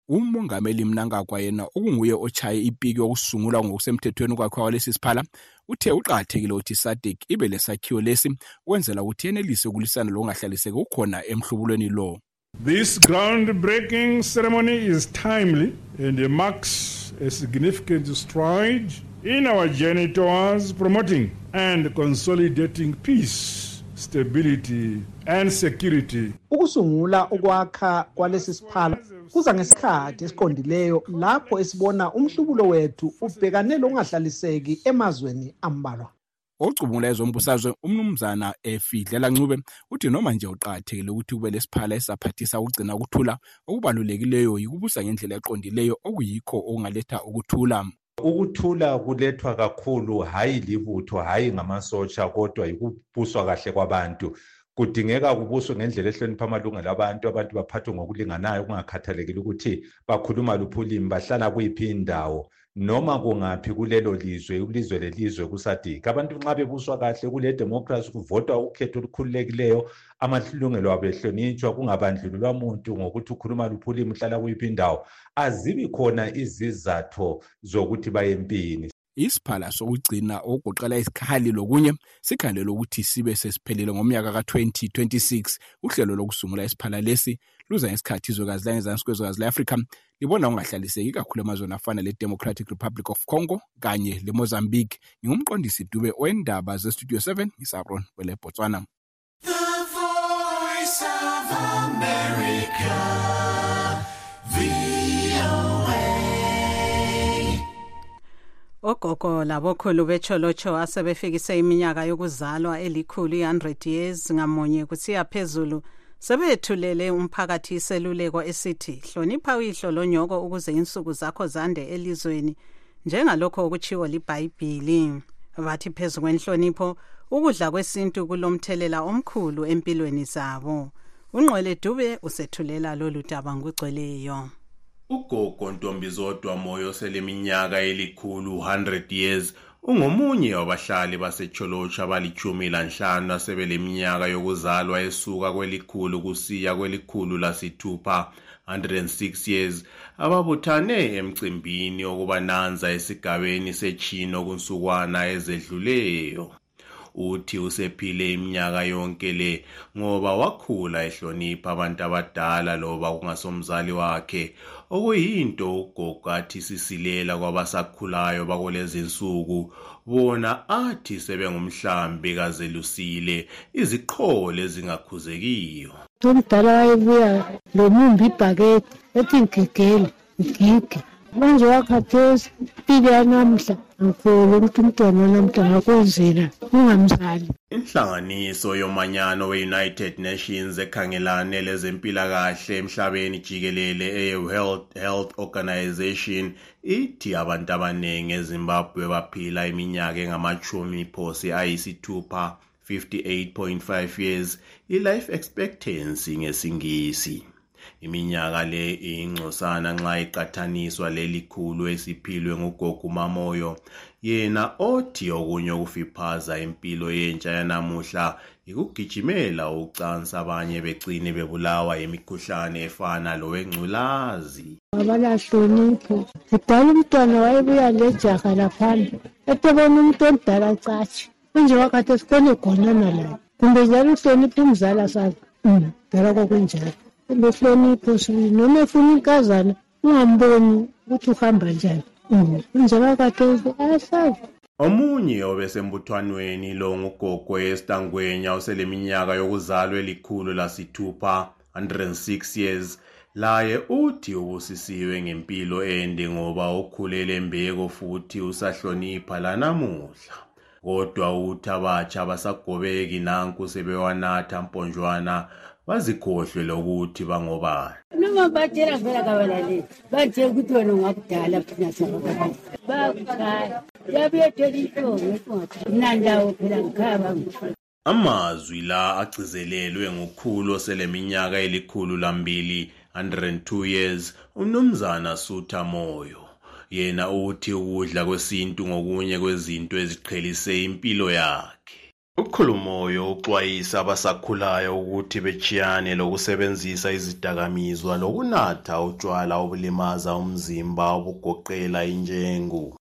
Umongameli Mnangagwa yena okunguye ochaye ipiki yokusungulwa ngokusemthethweni kwakhe walesi siphala uthe uqhathekile ukuthi SADC ibe lesakhiwo lesi kwenzela ukuthi yenelise ukulisana lokungahlaliseki ukukhona emhlubulweni lo. This groundbreaking ceremony is timely and marks a significant stride in our journey towards promoting and consolidating peace, stability and security. Ukusungula ukwakha kwalesi siphala kuza ngesikhathi esiqondileyo lapho esibona umhlubulo wethu ubhekane lokungahlaliseki emazweni ambalwa. Ocubungula ezombusazwe umnumzana Efidlela Ncube uthi noma nje uqhathekile ukuthi kube lesiphala esaphathisa ukugcina ukuthula okubalulekileyo yikubusa ngendlela eqondileyo okuyikho okungaletha ukuthula. Ukuthula kulethwa kakhulu hayi libutho hayi ngamasotsha kodwa yikubuswa kahle kwabantu. Kudingeka kubuswe ngendlela ehlonipha amalungelo abantu baphathwe ngokulinganayo kungakhathalekile ukuthi bakhuluma luphi ulimi bahlala kuyiphi indawo noma kungaphi kulelo lizwe lelizwe kuSADC. Abantu nxa bebuswa kahle kule democracy kuvotwa ukhetho olukhululekileyo amalungelo abo ehlonitshwa kungabandlululwa umuntu ngokuthi ukhuluma luphi ulimi uhlala kuyiphi indawo azibi khona izizatho zokuthi bayempini. Isiphala sokugcina okugoqela isikhali lokunye sikhangelwe ukuthi sibe sesiphelele ngomnyaka ka-2026. Uhlelo lokusungula isiphala lesi luza ngesikhathi izwekazi langezansi kwezwekazi le-Afrika libona ungahlaliseki kakhulu emazweni afana le-Democratic Republic of Congo kanye le-Mozambique. Ngingumqondisi Dube wendaba ze-Studio 7 ngisabron wele Botswana. The Voice of America, Ogogo labokhulu becholocho asebefikise iminyaka yokuzalwa elikhulu 100 years ngamunye kusiya phezulu sebethulele umphakathi iseluleko esithi hlonipha uyihlo lonyoko ukuze insuku zakho zande elizweni njengalokho okuchiwo liBhayibheli. Bathi phezulu kwenhlonipho ukudla kwesintu kulomthelela omkhulu empilweni zabo. Unqwele Dube usethulela lolu daba ngugcweleyo. Ugogo Ntombizodwa Moyo seleminyaka elikhulu 100 years ungomunye wabahlali basecholocha abalichumi lanhlanu asebeleminyaka yokuzalwa esuka kwelikhulu kusiya kwelikhulu lasithupha 106 years ababuthane emcimbini okubananza esigabeni sechino kunsukwana ezedluleyo. Uthi usephile iminyaka yonke le ngoba wakhula ehlonipha abantu abadala loba kungasomzali wakhe okuyinto ugogo athi sisilela kwabasakhulayo bakulezi insuku bona athi sebengumhlambi kazelusile iziqholo ezingakhuzekiyo. Umdala wayebuya lomumbi ibhakede ethi ngigele ngige manje wakhathesi impilo yanamhla ngikholwa ukuthi umntwana namntwana kwenzela ungamzali. Inhlanganiso yomanyano we-United Nations ekhangelane lezempilakahle emhlabeni jikelele e-World Health Organization ithi abantu abaningi eZimbabwe baphila iminyaka engamachumi phosi ayisithupha 58.5 years i-life expectancy ngesingisi. Iminyaka le ingcosana nxa iqathaniswa lelikhulu esiphilwe ngugogo Mamoyo yena othi okunye ukufiphaza impilo yentsha yanamuhla ikugijimela ucansa abanye begcine bebulawa imikhuhlane efana lowengculazi. Abalahlonipho kudala umntwana wayebuya lejaha laphana etebona umuntu omdala cathi kunje wakati esikole khonana laye kumbe njalo uhlonipha umzala sazi dala kwakunjalo. Lehlonipho noma efuna inkazana ungamboni ukuthi uhamba njani njalo kade asazi. Omunye obesembuthwanweni lo ngugogo eStangwenya useleminyaka yokuzalwa elikhulu lasithupha 106 years laye uthi ubusisiwe ngempilo ende ngoba ukhulele mbeko futhi usahlonipha lanamuhla. Kodwa uthi abatsha abasagobeki nanku sebewanatha mponjwana bazikhohlwe lokuthi bangobani. Noma batshela vela kabalale bathe ukuthi wena ungakudala phina sababa bakhaya yabiyethola inhlongo nandawo phela ngikhaba. Amazwi la agcizelelwe ngukhulu oseleminyaka elikhulu lambili 102 years umnumzana Sutha Moyo. Yena uthi ukudla kwesintu ngokunye kwezinto eziqhelise impilo yakhe. Ukhulumoyo uxwayisa abasakhulayo ukuthi bechiyane lokusebenzisa izidakamizwa lokunatha utshwala obulimaza umzimba obugoqela injengu.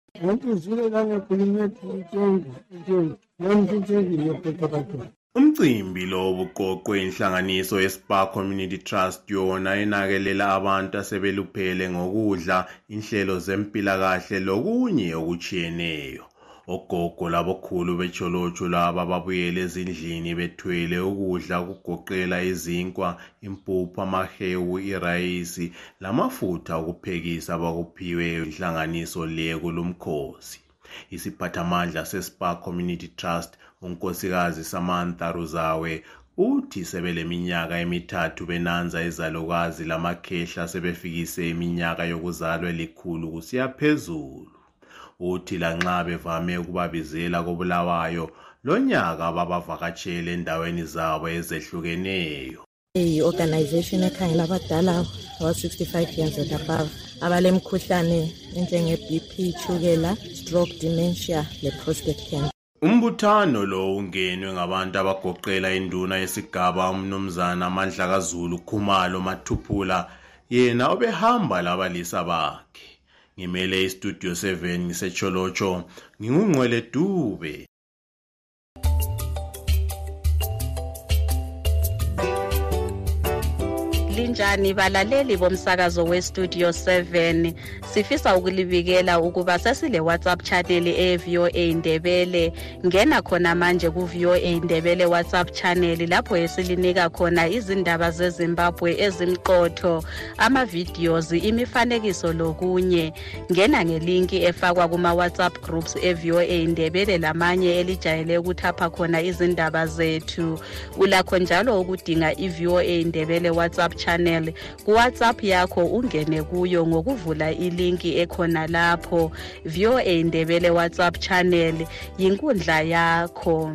Umcimbi lo ubuqoqwe inhlanganiso yeSpark Community Trust yona enakelela abantu asebeluphele ngokudla, inhlelo zempilakahle lokunye okuchiyeneyo. Ogogo labokhulu becholotsho laba babuyele ezindlini bethwele ukudla kugoqela izinkwa, impuphu, amahewu, irayisi lamafutha okuphekisa bakuphiwe inhlanganiso le kulumkhosi. Isiphathamandla seSpark Community Trust unkosikazi Samantha Ruzawe uthi sebeleminyaka emithathu benanza izalukazi lamakhehla sebefikise iminyaka yokuzalwa 100 kusiya phezulu. Uthi lanxa bevame ukubabizela koBulawayo lonyaka babavakatshele endaweni zabo ezehlukeneyo. I-organization ekhangela abadala aba-65 years and above abalemkhuhlane njenge-BP, chukela, stroke, dementia le-prostate cancer. Umbuthano lo ungenwe ngabantu abagoqela induna yesigaba umnumzana Mandla kaZulu Khumalo Mathuphula yena obehamba labalisa bakhe. Ngimele iStudio 7 ngisecholotsho ngingungcwele Dube. Linjani balaleli bomsakazo weStudio 7, sifisa ukulibikela ukuba sesile WhatsApp channel eVOA Ndebele. Ngena khona manje kuVOA Ndebele WhatsApp channel lapho esilinika khona izindaba zeZimbabwe ezimqotho, ama videos, imifanekiso lokunye. Ngena ngelinki efakwa kuma WhatsApp groups eVOA Ndebele lamanye elijayele ukuthapha khona izindaba zethu. Ulakho njalo ukudinga iVOA Ndebele WhatsApp channel ku WhatsApp yakho, ungene kuyo ngokuvula ilinki ekhona lapho. VOA Ndebele WhatsApp channel yinkundla yakho.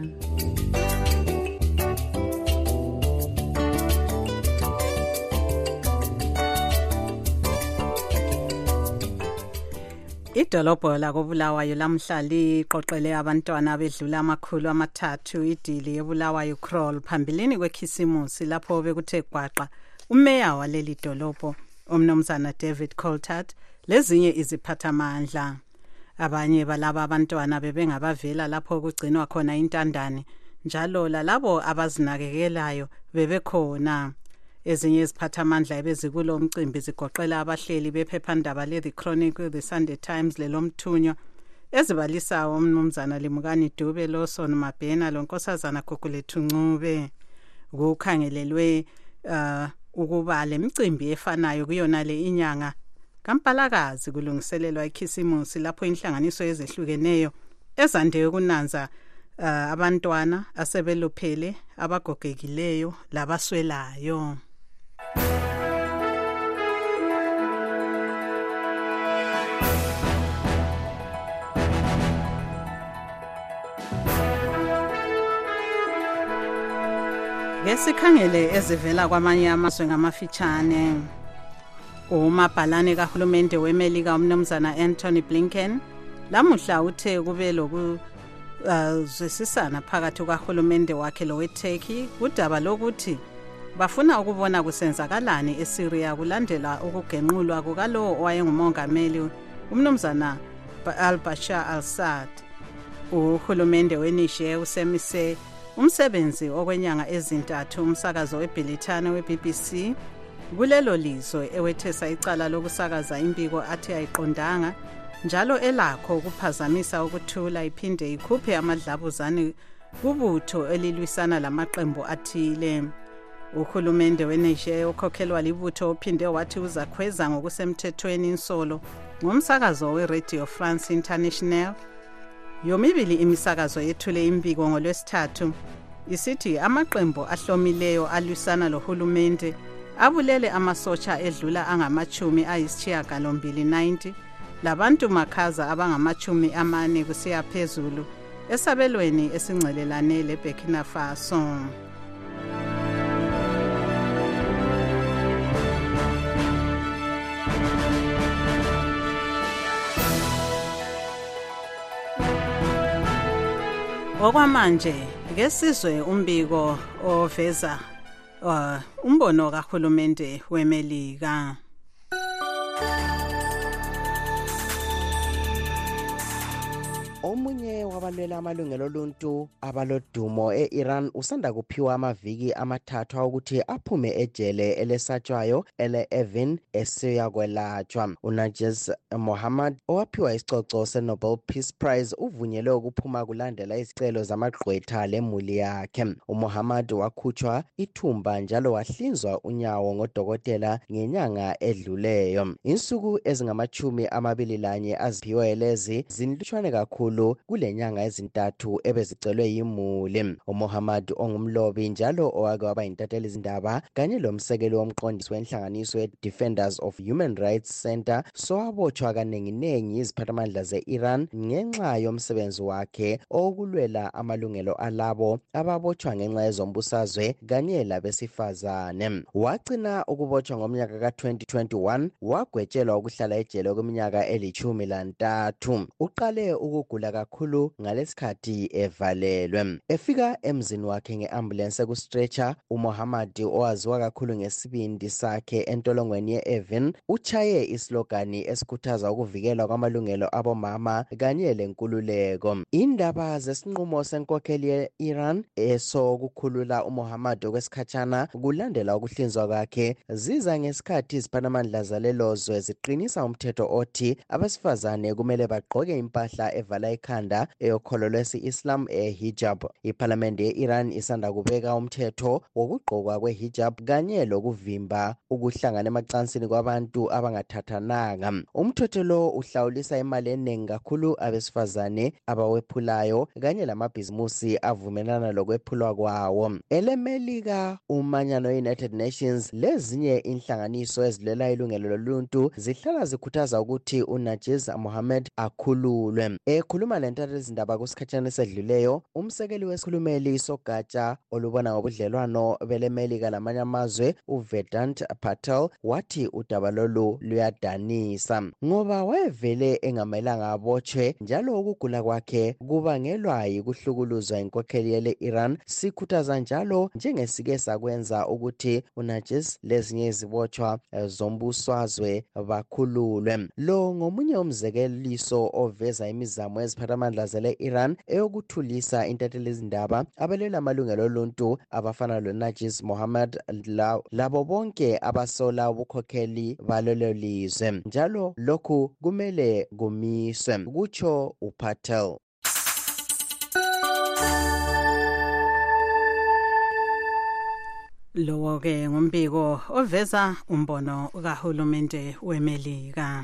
Idolobho la koBulawayo lamhla liqoqele abantwana abedlula 300 idili yeBulawayo Crawl phambilini kwekhisimusi lapho bekuthe gwaqa umeya waleli dolobho umnumzana David Coltart lezinye iziphathamandla. Abanye balaba abantwana bebengabavela lapho kugcinwa khona intandane, njalo lalabo abazinakekelayo bebekhona. Ezinye iziphathamandla ebezikulo umcimbi zigoqela abahleli bephephandaba le-The Chronicle, The Sunday Times lelomthunywa, ezibalisayo umnumzana Limukani Dube, Lawson Mabhena lonkosazana Gugulethu Ncube. Kukhangelelwe ukuba le micimbi efanayo kuyona le inyanga kaMpalakazi kulungiselelwa ikhisimusi lapho inhlanganiso ezehlukeneyo ezande ukunanza abantwana asebeluphele, abagogekileyo labaswelayo. Ngesikhangele ezivela kwamanye amazwe ngamafitshane. Umabhalane kahulumende weMelika umnumzana Anthony Blinken lamuhla uthe kube zwisisana phakathi kwahulumende wakhe loweTurkey kudaba lokuthi bafuna ukubona kusenzakalani eSyria kulandela ukugenqulwa kukalowo owayengumongameli umnumzana al-Bashar al-Assad. Uhulumende weNiger usemise umsebenzi okwenyanga ezintathu umsakazo weBritane weBBC kulelo lizwe ewethesa icala lokusakaza impiko athi ayiqondanga, njalo elakho ukuphazamisa ukuthula iphinde ikhuphe amadlabuzane kubutho elilwisana lamaqembu athile. Uhulumende weNiger okhokhelwa libutho uphinde wathi uzakhweza ngokusemthethweni insolo ngomsakazo weRadio France International. Yomibili imisakazo yethule impiko ngoLwesithathu isithi amaqembu ahlomileyo alwisana lohulumende abulele amasotsha edlula angama-90 labantu makhaza abangama-40 kusiya phezulu esabelweni esingcelelane leBurkina Faso. Okwamanje Ngesizwe umbiko oveza umbono kahulumende weMelika. Omunye wabalwela amalungelo oluntu abalodumo e-Iran usanda kuphiwa amaviki amathathu ukuthi aphume ejele elesatshwayo ele-Evin esiyakwelatshwa. Unajez Mohammad owaphiwa isicoco se-Nobel Peace Prize uvunyelwe ukuphuma kulandela izicelo zamagqwetha lemuli yakhe. UMohammad wakhutshwa ithumba njalo wahlinzwa unyawo ngodokotela ngenyanga edluleyo. Insuku ezingama-21 aziphiwe lezi zinlutshwane kakhulu kulenyanga ezintathu ebezicelwe yimuli. UMohammad ongumlobi njalo owake waba yintatheli izindaba kanye lomsekeli womqondisi wenhlanganiso ye-Defenders of Human Rights Center sowabotshwa kanenginengi iziphathamandla ze-Iran ngenxa yomsebenzi wakhe okulwela amalungelo alabo ababotshwa ngenxa yezombusazwe kanye labesifazane. Wagcina ukubotshwa ngomnyaka ka-2021 wagwetshelwa ukuhlala ejele kweminyaka eli-13. Uqale ukugula kakhulu ngalesikhathi evalelwe. Efika emzini wakhe ngeambulance ku-stretcher, uMohammad owaziwa kakhulu ngesibindi sakhe entolongweni ye-Evin uchaye islogani esikhuthaza ukuvikelwa kwamalungelo abomama kanye lenkululeko. Indaba zesinqumo senkokheli ye-Iran esokukhulula uMohammad okwesikhatshana kulandela ukuhlinzwa kwakhe ziza ngesikhathi iziphathamandla zalelo zwe ziqinisa umthetho othi abesifazane kumele bagqoke impahla evala ikhanda eyokholo lwesi-Islam hijab. Iparlamente ye-Iran isanda kubeka umthetho wokugqokwa kwe-hijab kanye lokuvimba ukuhlangana emacansini kwabantu abangathathananga. Umthetho lo uhlawulisa imali eningi kakhulu abesifazane abawephulayo kanye lamabhizimusi avumelana lokwephulwa kwawo. EleMelika, umanyano we-United Nations lezinye inhlanganiso ezilwela ilungelo loluntu zihlala zikhuthaza ukuthi uNajez Mohammad akhululwe. Ekhuluma lentatheli izindaba kusikhatshana esedluleyo, umsekeli wesikhulumeli sogatsha olubona ngobudlelwano beleMelika lamanye amazwe uVedant Patel wathi udaba lolu luyadanisa ngoba wayevele engamelanga abotshwe njalo ukugula kwakhe kubangelwa yikuhlukuluzwa inkokheli yele-Iran. Sikhuthaza njalo njengesike sakwenza ukuthi uNajez lezinye izibotshwa zombusazwe bakhululwe. Lo ngomunye umzekeliso oveza imizamo eziphathamandla zele-Iran eyokuthulisa intatheli izindaba abalwela amalungelo oluntu abafana loNajez Mohammad labo bonke abasola ubukhokheli balelo lizwe. Njalo lokhu kumele kumiswe, kutsho uPatel. Lowo ke ngumbiko oveza umbono kahulumende weMelika.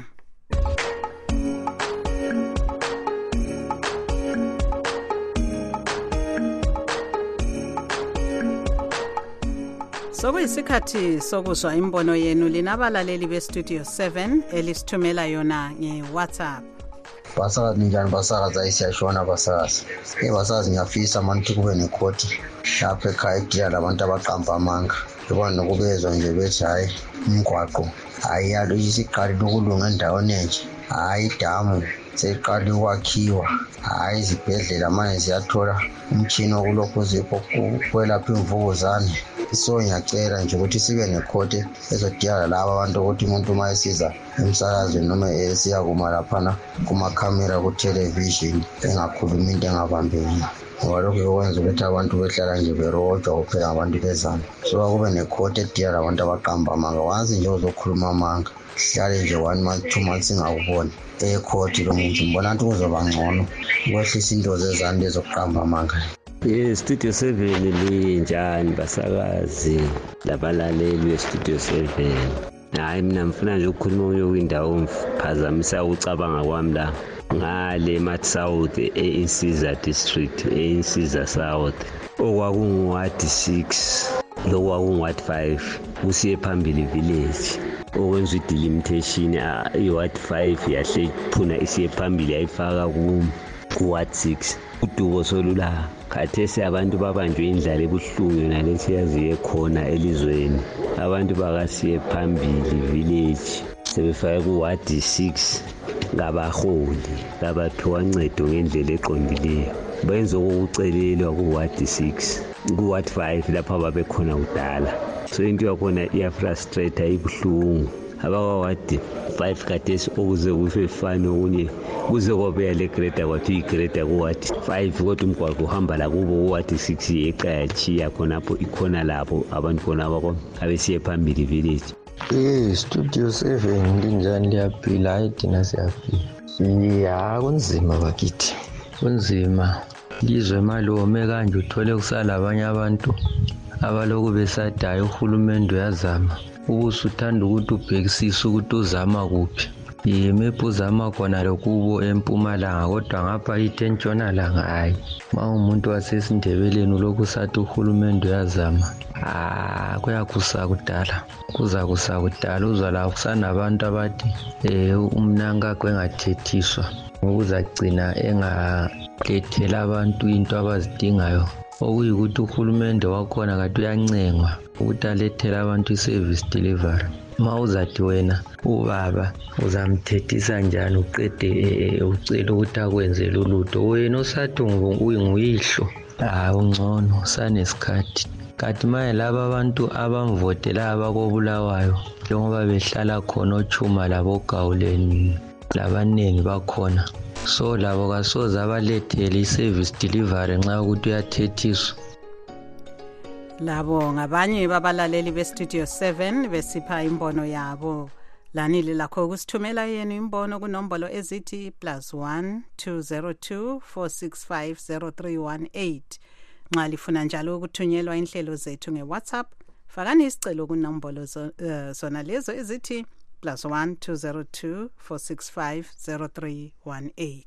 Sokuyisikhathi sokuzwa imbono yenu linabalaleli bestudio 7 elisithumela yona ngeWhatsApp. Basakazi njani basakazi ayisiyashona basakazi. Basakazi ngiyafisa manje kube nekhoti lapha ekhaya edila labantu abaqamba amanga. Yibona nokubezwa nje bethi hayi umgwaqo ayiyalo isiqali lokulunga endaweni enje. Hayi damu seqali ukwakhiwa. Hayi izibhedlela manje ziyathola umtshini wokulokhu zipho kwelapha imvukuzane. So ngiyacela nje ukuthi sibe nekhoti ezodiyala laba abantu ukuthi umuntu uma esiza emsakazweni noma esiya kuma laphana kumakhamera ku-television engakhulumi into engabambeki. Ngoba lokhu kwenza ukuthi abantu behlala nje berojwa kuphela ngabantu bezana. So akube nekhoti ediyala abantu abaqamba amanga. Wazi nje uzokhuluma amanga hlale nje 1 month 2 months ingakuboni ekhoti lo muntu mbona ukuthi kuzoba ngcono ukwehlisa into zezandla ezokuqamba amanga. Studio 7 linjani basakazi labalaleli beStudio 7. Hayi mina ngifuna nje ukukhuluma kwindawo mphazamisa ucabanga kwami la ngale Mat South eInsiza district eInsiza South okwakunguward 6 lokwakunguward 5 usiye phambili village okwenza idelimitation iward 5 yahle iphuna isiye phambili yayifaka kuward 6 udubo solula. Khathesi abantu babanjwe indlala ebuhlungu yona lesiyaziye khona elizweni. Abantu bakasiye phambili village sebefake kuward 6 ngabaholi labaphiwa ncedo ngendlela eqondileyo. benze ukucelelwa ku-ward 6 ku-ward 5 lapha babekhona kudala. So into yakhona iyafrustrate, ibuhlungu. Abakwa-ward 5 kadesi okuze kufefane okunye kuze kwabeya le greda kwathi igreda ku-ward 5 kodwa umgwaqo uhamba la kubo ku-ward 6 yeqayachiya khonapho ikhona lapho abantu khona abesiye phambili village. Studio 7 linjani liyaphila? Hayi thina siyaphila. Kunzima bakithi, kunzima. Lizwe malome kanje uthole kusala abanye abantu abaloku besadayo. Uhulumende uyazama ubusuthanda ukuthi ubhekisise ukuthi uzama kuphi. Yimephi uzama khona lokubo eMpumalanga, kodwa ngapha ithi eNtshonalanga hayi. Ma umuntu wasesindebeleni lokhu sathi uhulumende uyazama. Kuyakusa kudala, kuzakusa kudala. Uzwa la kusanabantu abathi umnankakho engathethiswa ukuzagcina engalethela abantu into abazidingayo, okuyikuthi uhulumende wakhona kade uyancengwa ukuthi alethele abantu i-service delivery. Ma uzathi wena ubaba uzamthethisa njani uqede ucela ukuthi akwenzele ulutho, wena usathi nguyihlo ungcono sanesikhathi. Kanti manje laba abantu abamvotela abakobulawayo njengoba behlala khona oChuma laboGawuleni labanengi bakhona, so labo kasoze abalethele i-service delivery nxa ukuthi uyathethiswa. Labo ngabanye babalaleli beStudio 7 besipha imbono yabo. Lanile lakho kusithumela yenu imbono kunombolo ezithi +1 202 465 0318. Nxa lifuna njalo ukuthunyelwa inhlelo zethu ngeWhatsApp, fakani isicelo kunombolo zona lezo ezithi +1 202 465 0318.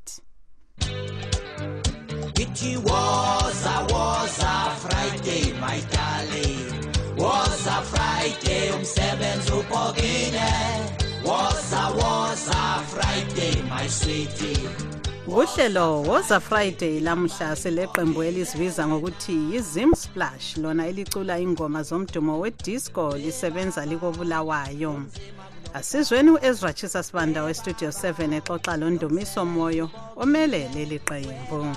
It was a Friday, my darling. Was a Friday, umsebenzi upokile. Was a Friday, my sweetie. Uhlelo Woza Friday lamhla seleqembu elisibiza ngokuthi yiZim Splash, lona elicula ingoma zomdumo wedisco lisebenza likobulawayo. Asizweni uEzra Chisa Sibanda weStudio 7 exoxa lo Ndumiso Moyo omele leli qembu.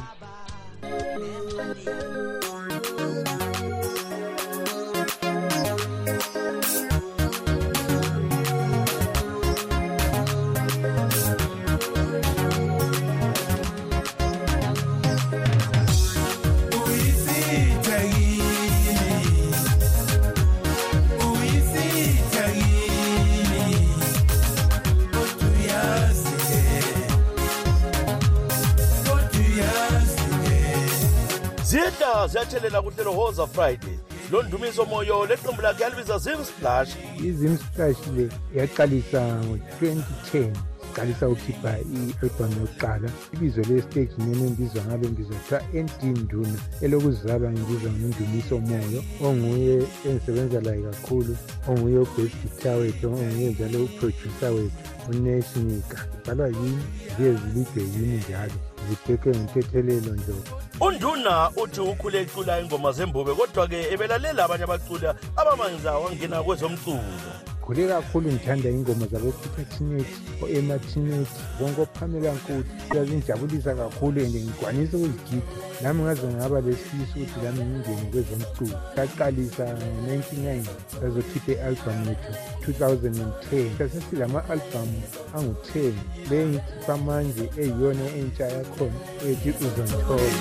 Zita ziyathelela kuhlelo Woza Friday. Lo Ndumiso Moyo leqembu lakhe alibiza Zim Splash. iZim Splash le yaqalisa ngo-2010. Qalisa ukhipha i-album yokuqala. Ibizo le-stage name engibizwa ngalo ngibizwa kuthiwa Entinduna, elokuzalwa ngibizwa ngoNdumiso Moyo, onguye engisebenza laye kakhulu, onguye u-bass guitar wethu, onguye njalo u-producer wethu uNeshinika. Bhalwa yini ziye zilide yini njalo zibheke ngentethelelo nje. UNduna uthi ukhule ecula ingoma zembube, kodwa-ke ebelalela abanye abaculi abamanza wangena kwezomculo. Khule kakhulu ngithanda ingoma zabo-Peter Chinethi, o-Emma Chinethi, bonke oPamela Nkosi. Ziyangijabulisa kakhulu and ngikwanisa ukuzigida. Nami ngaze ngaba lesifiso ukuthi lami ngingene kwezomculo. Saqalisa ngo-1990 sazokhipha i-album yethu 2010. Sasesilama-albhamu angu-10. Le ngikhipha manje eyiyona entsha yakhona ethi Uzongithola.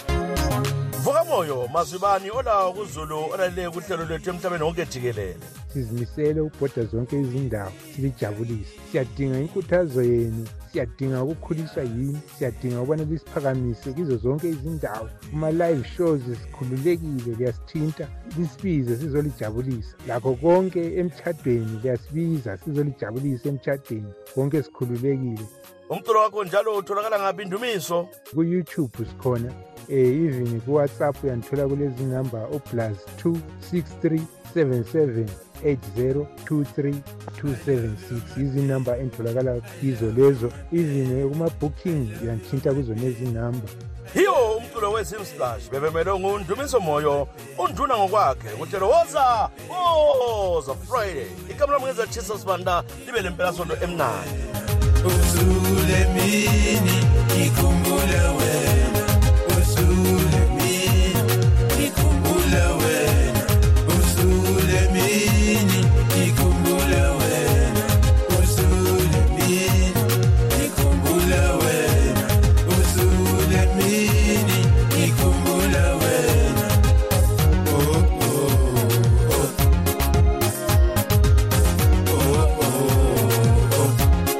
Mazibani ola kuZulu olalele kuhlelo lwethu emhlabeni wonke jikelele. sizimisele ukubhoda zonke izindawo silijabulise. Siyadinga inkuthazo yenu, siyadinga ukukhuliswa yini, siyadinga ukubana lisiphakamise kizo zonke izindawo. Kuma-live shows sikhululekile, liyasithinta lisibize sizolijabulisa. Lakho konke emtshadweni liyasibiza sizolijabulisa emtshadweni, konke sikhululekile. Umculo wakho njalo utholakala ngaphi Indumiso? Ku-YouTube sikhona, even ku-WhatsApp uyandithola kulezi namba o+2 63 77 80 23276 izinamba entholakala kizo lezo. Even kuma-booking uyanthinta kuzo lezi namba. Hiyo umculo weZimsplash bebemele nguNdumiso Moyo unduna ngokwakhe kuhlelo woza Friday. Igama lami ngezaThisa Sibanda libe lempela sonto emnandi. Usule mini ikhumbule wena, usule mini ikhumbule wena, usule mini ikhumbule wena, usule mini ikhumbule wena, usule mini ikhumbule wena. Oh oh oh oh oh oh.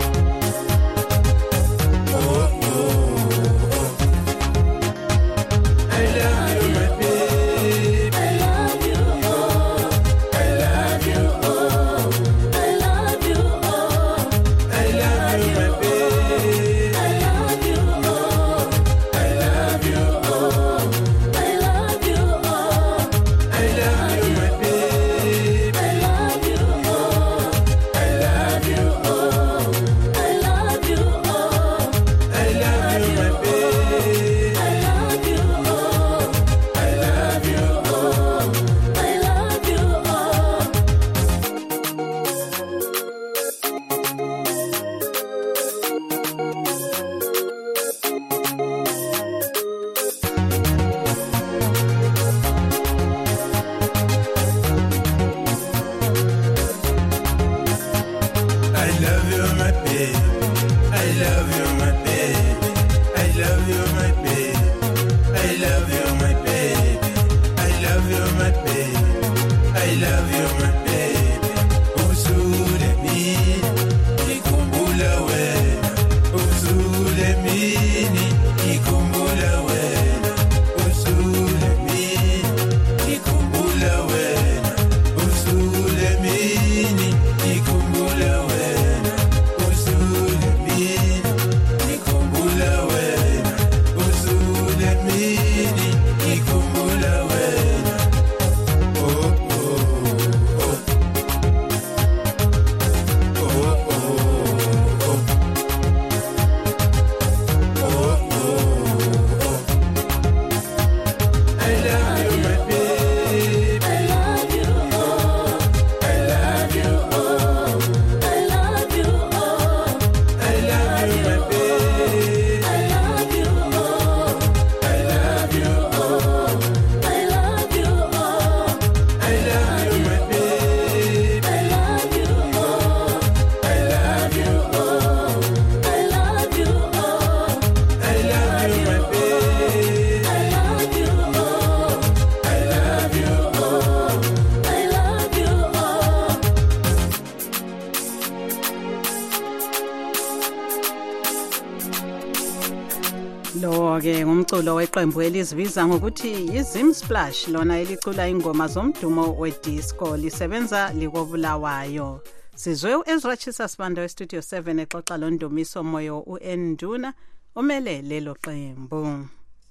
Lo-ke ngumculo weqembu elizibiza ngokuthi yiZimsplash, lona elicula ingoma zomdumo wedisco, lisebenza likobulawayo. Sizwe uEzra Chisa Sibanda weStudio 7 exoxa loNdumiso Moyo uNduna omele lelo qembu.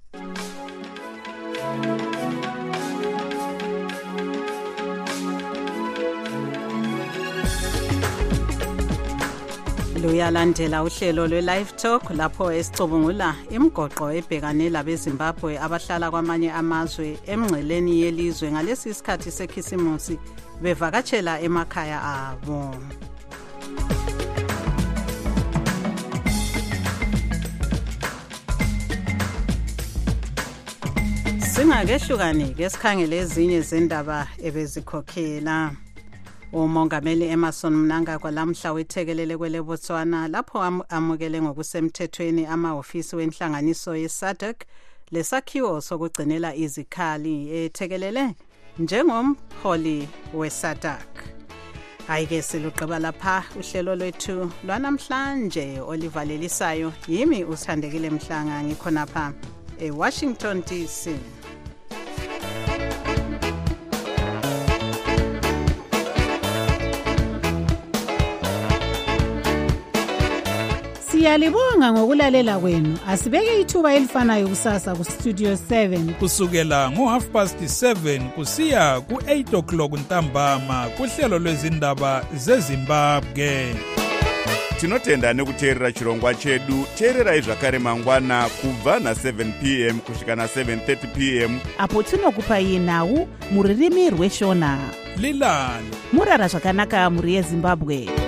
Luyalandela uhlelo lwe-Live Talk lapho esicubungula imigoqo ebhekane labeZimbabwe abahlala kwamanye amazwe emngceleni yelizwe ngalesi isikhathi sekhisimusi bevakatshela emakhaya abo. Singakehlukani-ke sikhangele ezinye zendaba ebezikhokhela. Umongameli Emmerson Mnangagwa lamhla wethekelele kweleBotswana lapho amukele ngokusemthethweni amahhovisi wenhlanganiso yeSADC lesakhiwo sokugcinela izikhali ethekelele njengomholi weSADC. Hayi-ke silugqiba lapha uhlelo lwethu lwanamhlanje olivalelisayo. Yimi Usithandekile Mhlanga ngikhonapha eWashington DC. Siyalibonga ngokulalela kwenu. Asibeke ithuba elifanayo kusasa ku Studio 7 kusukela ngo7:30 kusiya ku8 ntambama kuhlelo lwezindaba zeZimbabwe. Tinotenda nekuteerera chirongwa chedu. Teererai zvakare mangwana kubva na7 p.m. kusvika na7:30 p.m. apo tinokupai nhau muririmi rweshona. Lilani murara zvakanaka muri yeZimbabwe.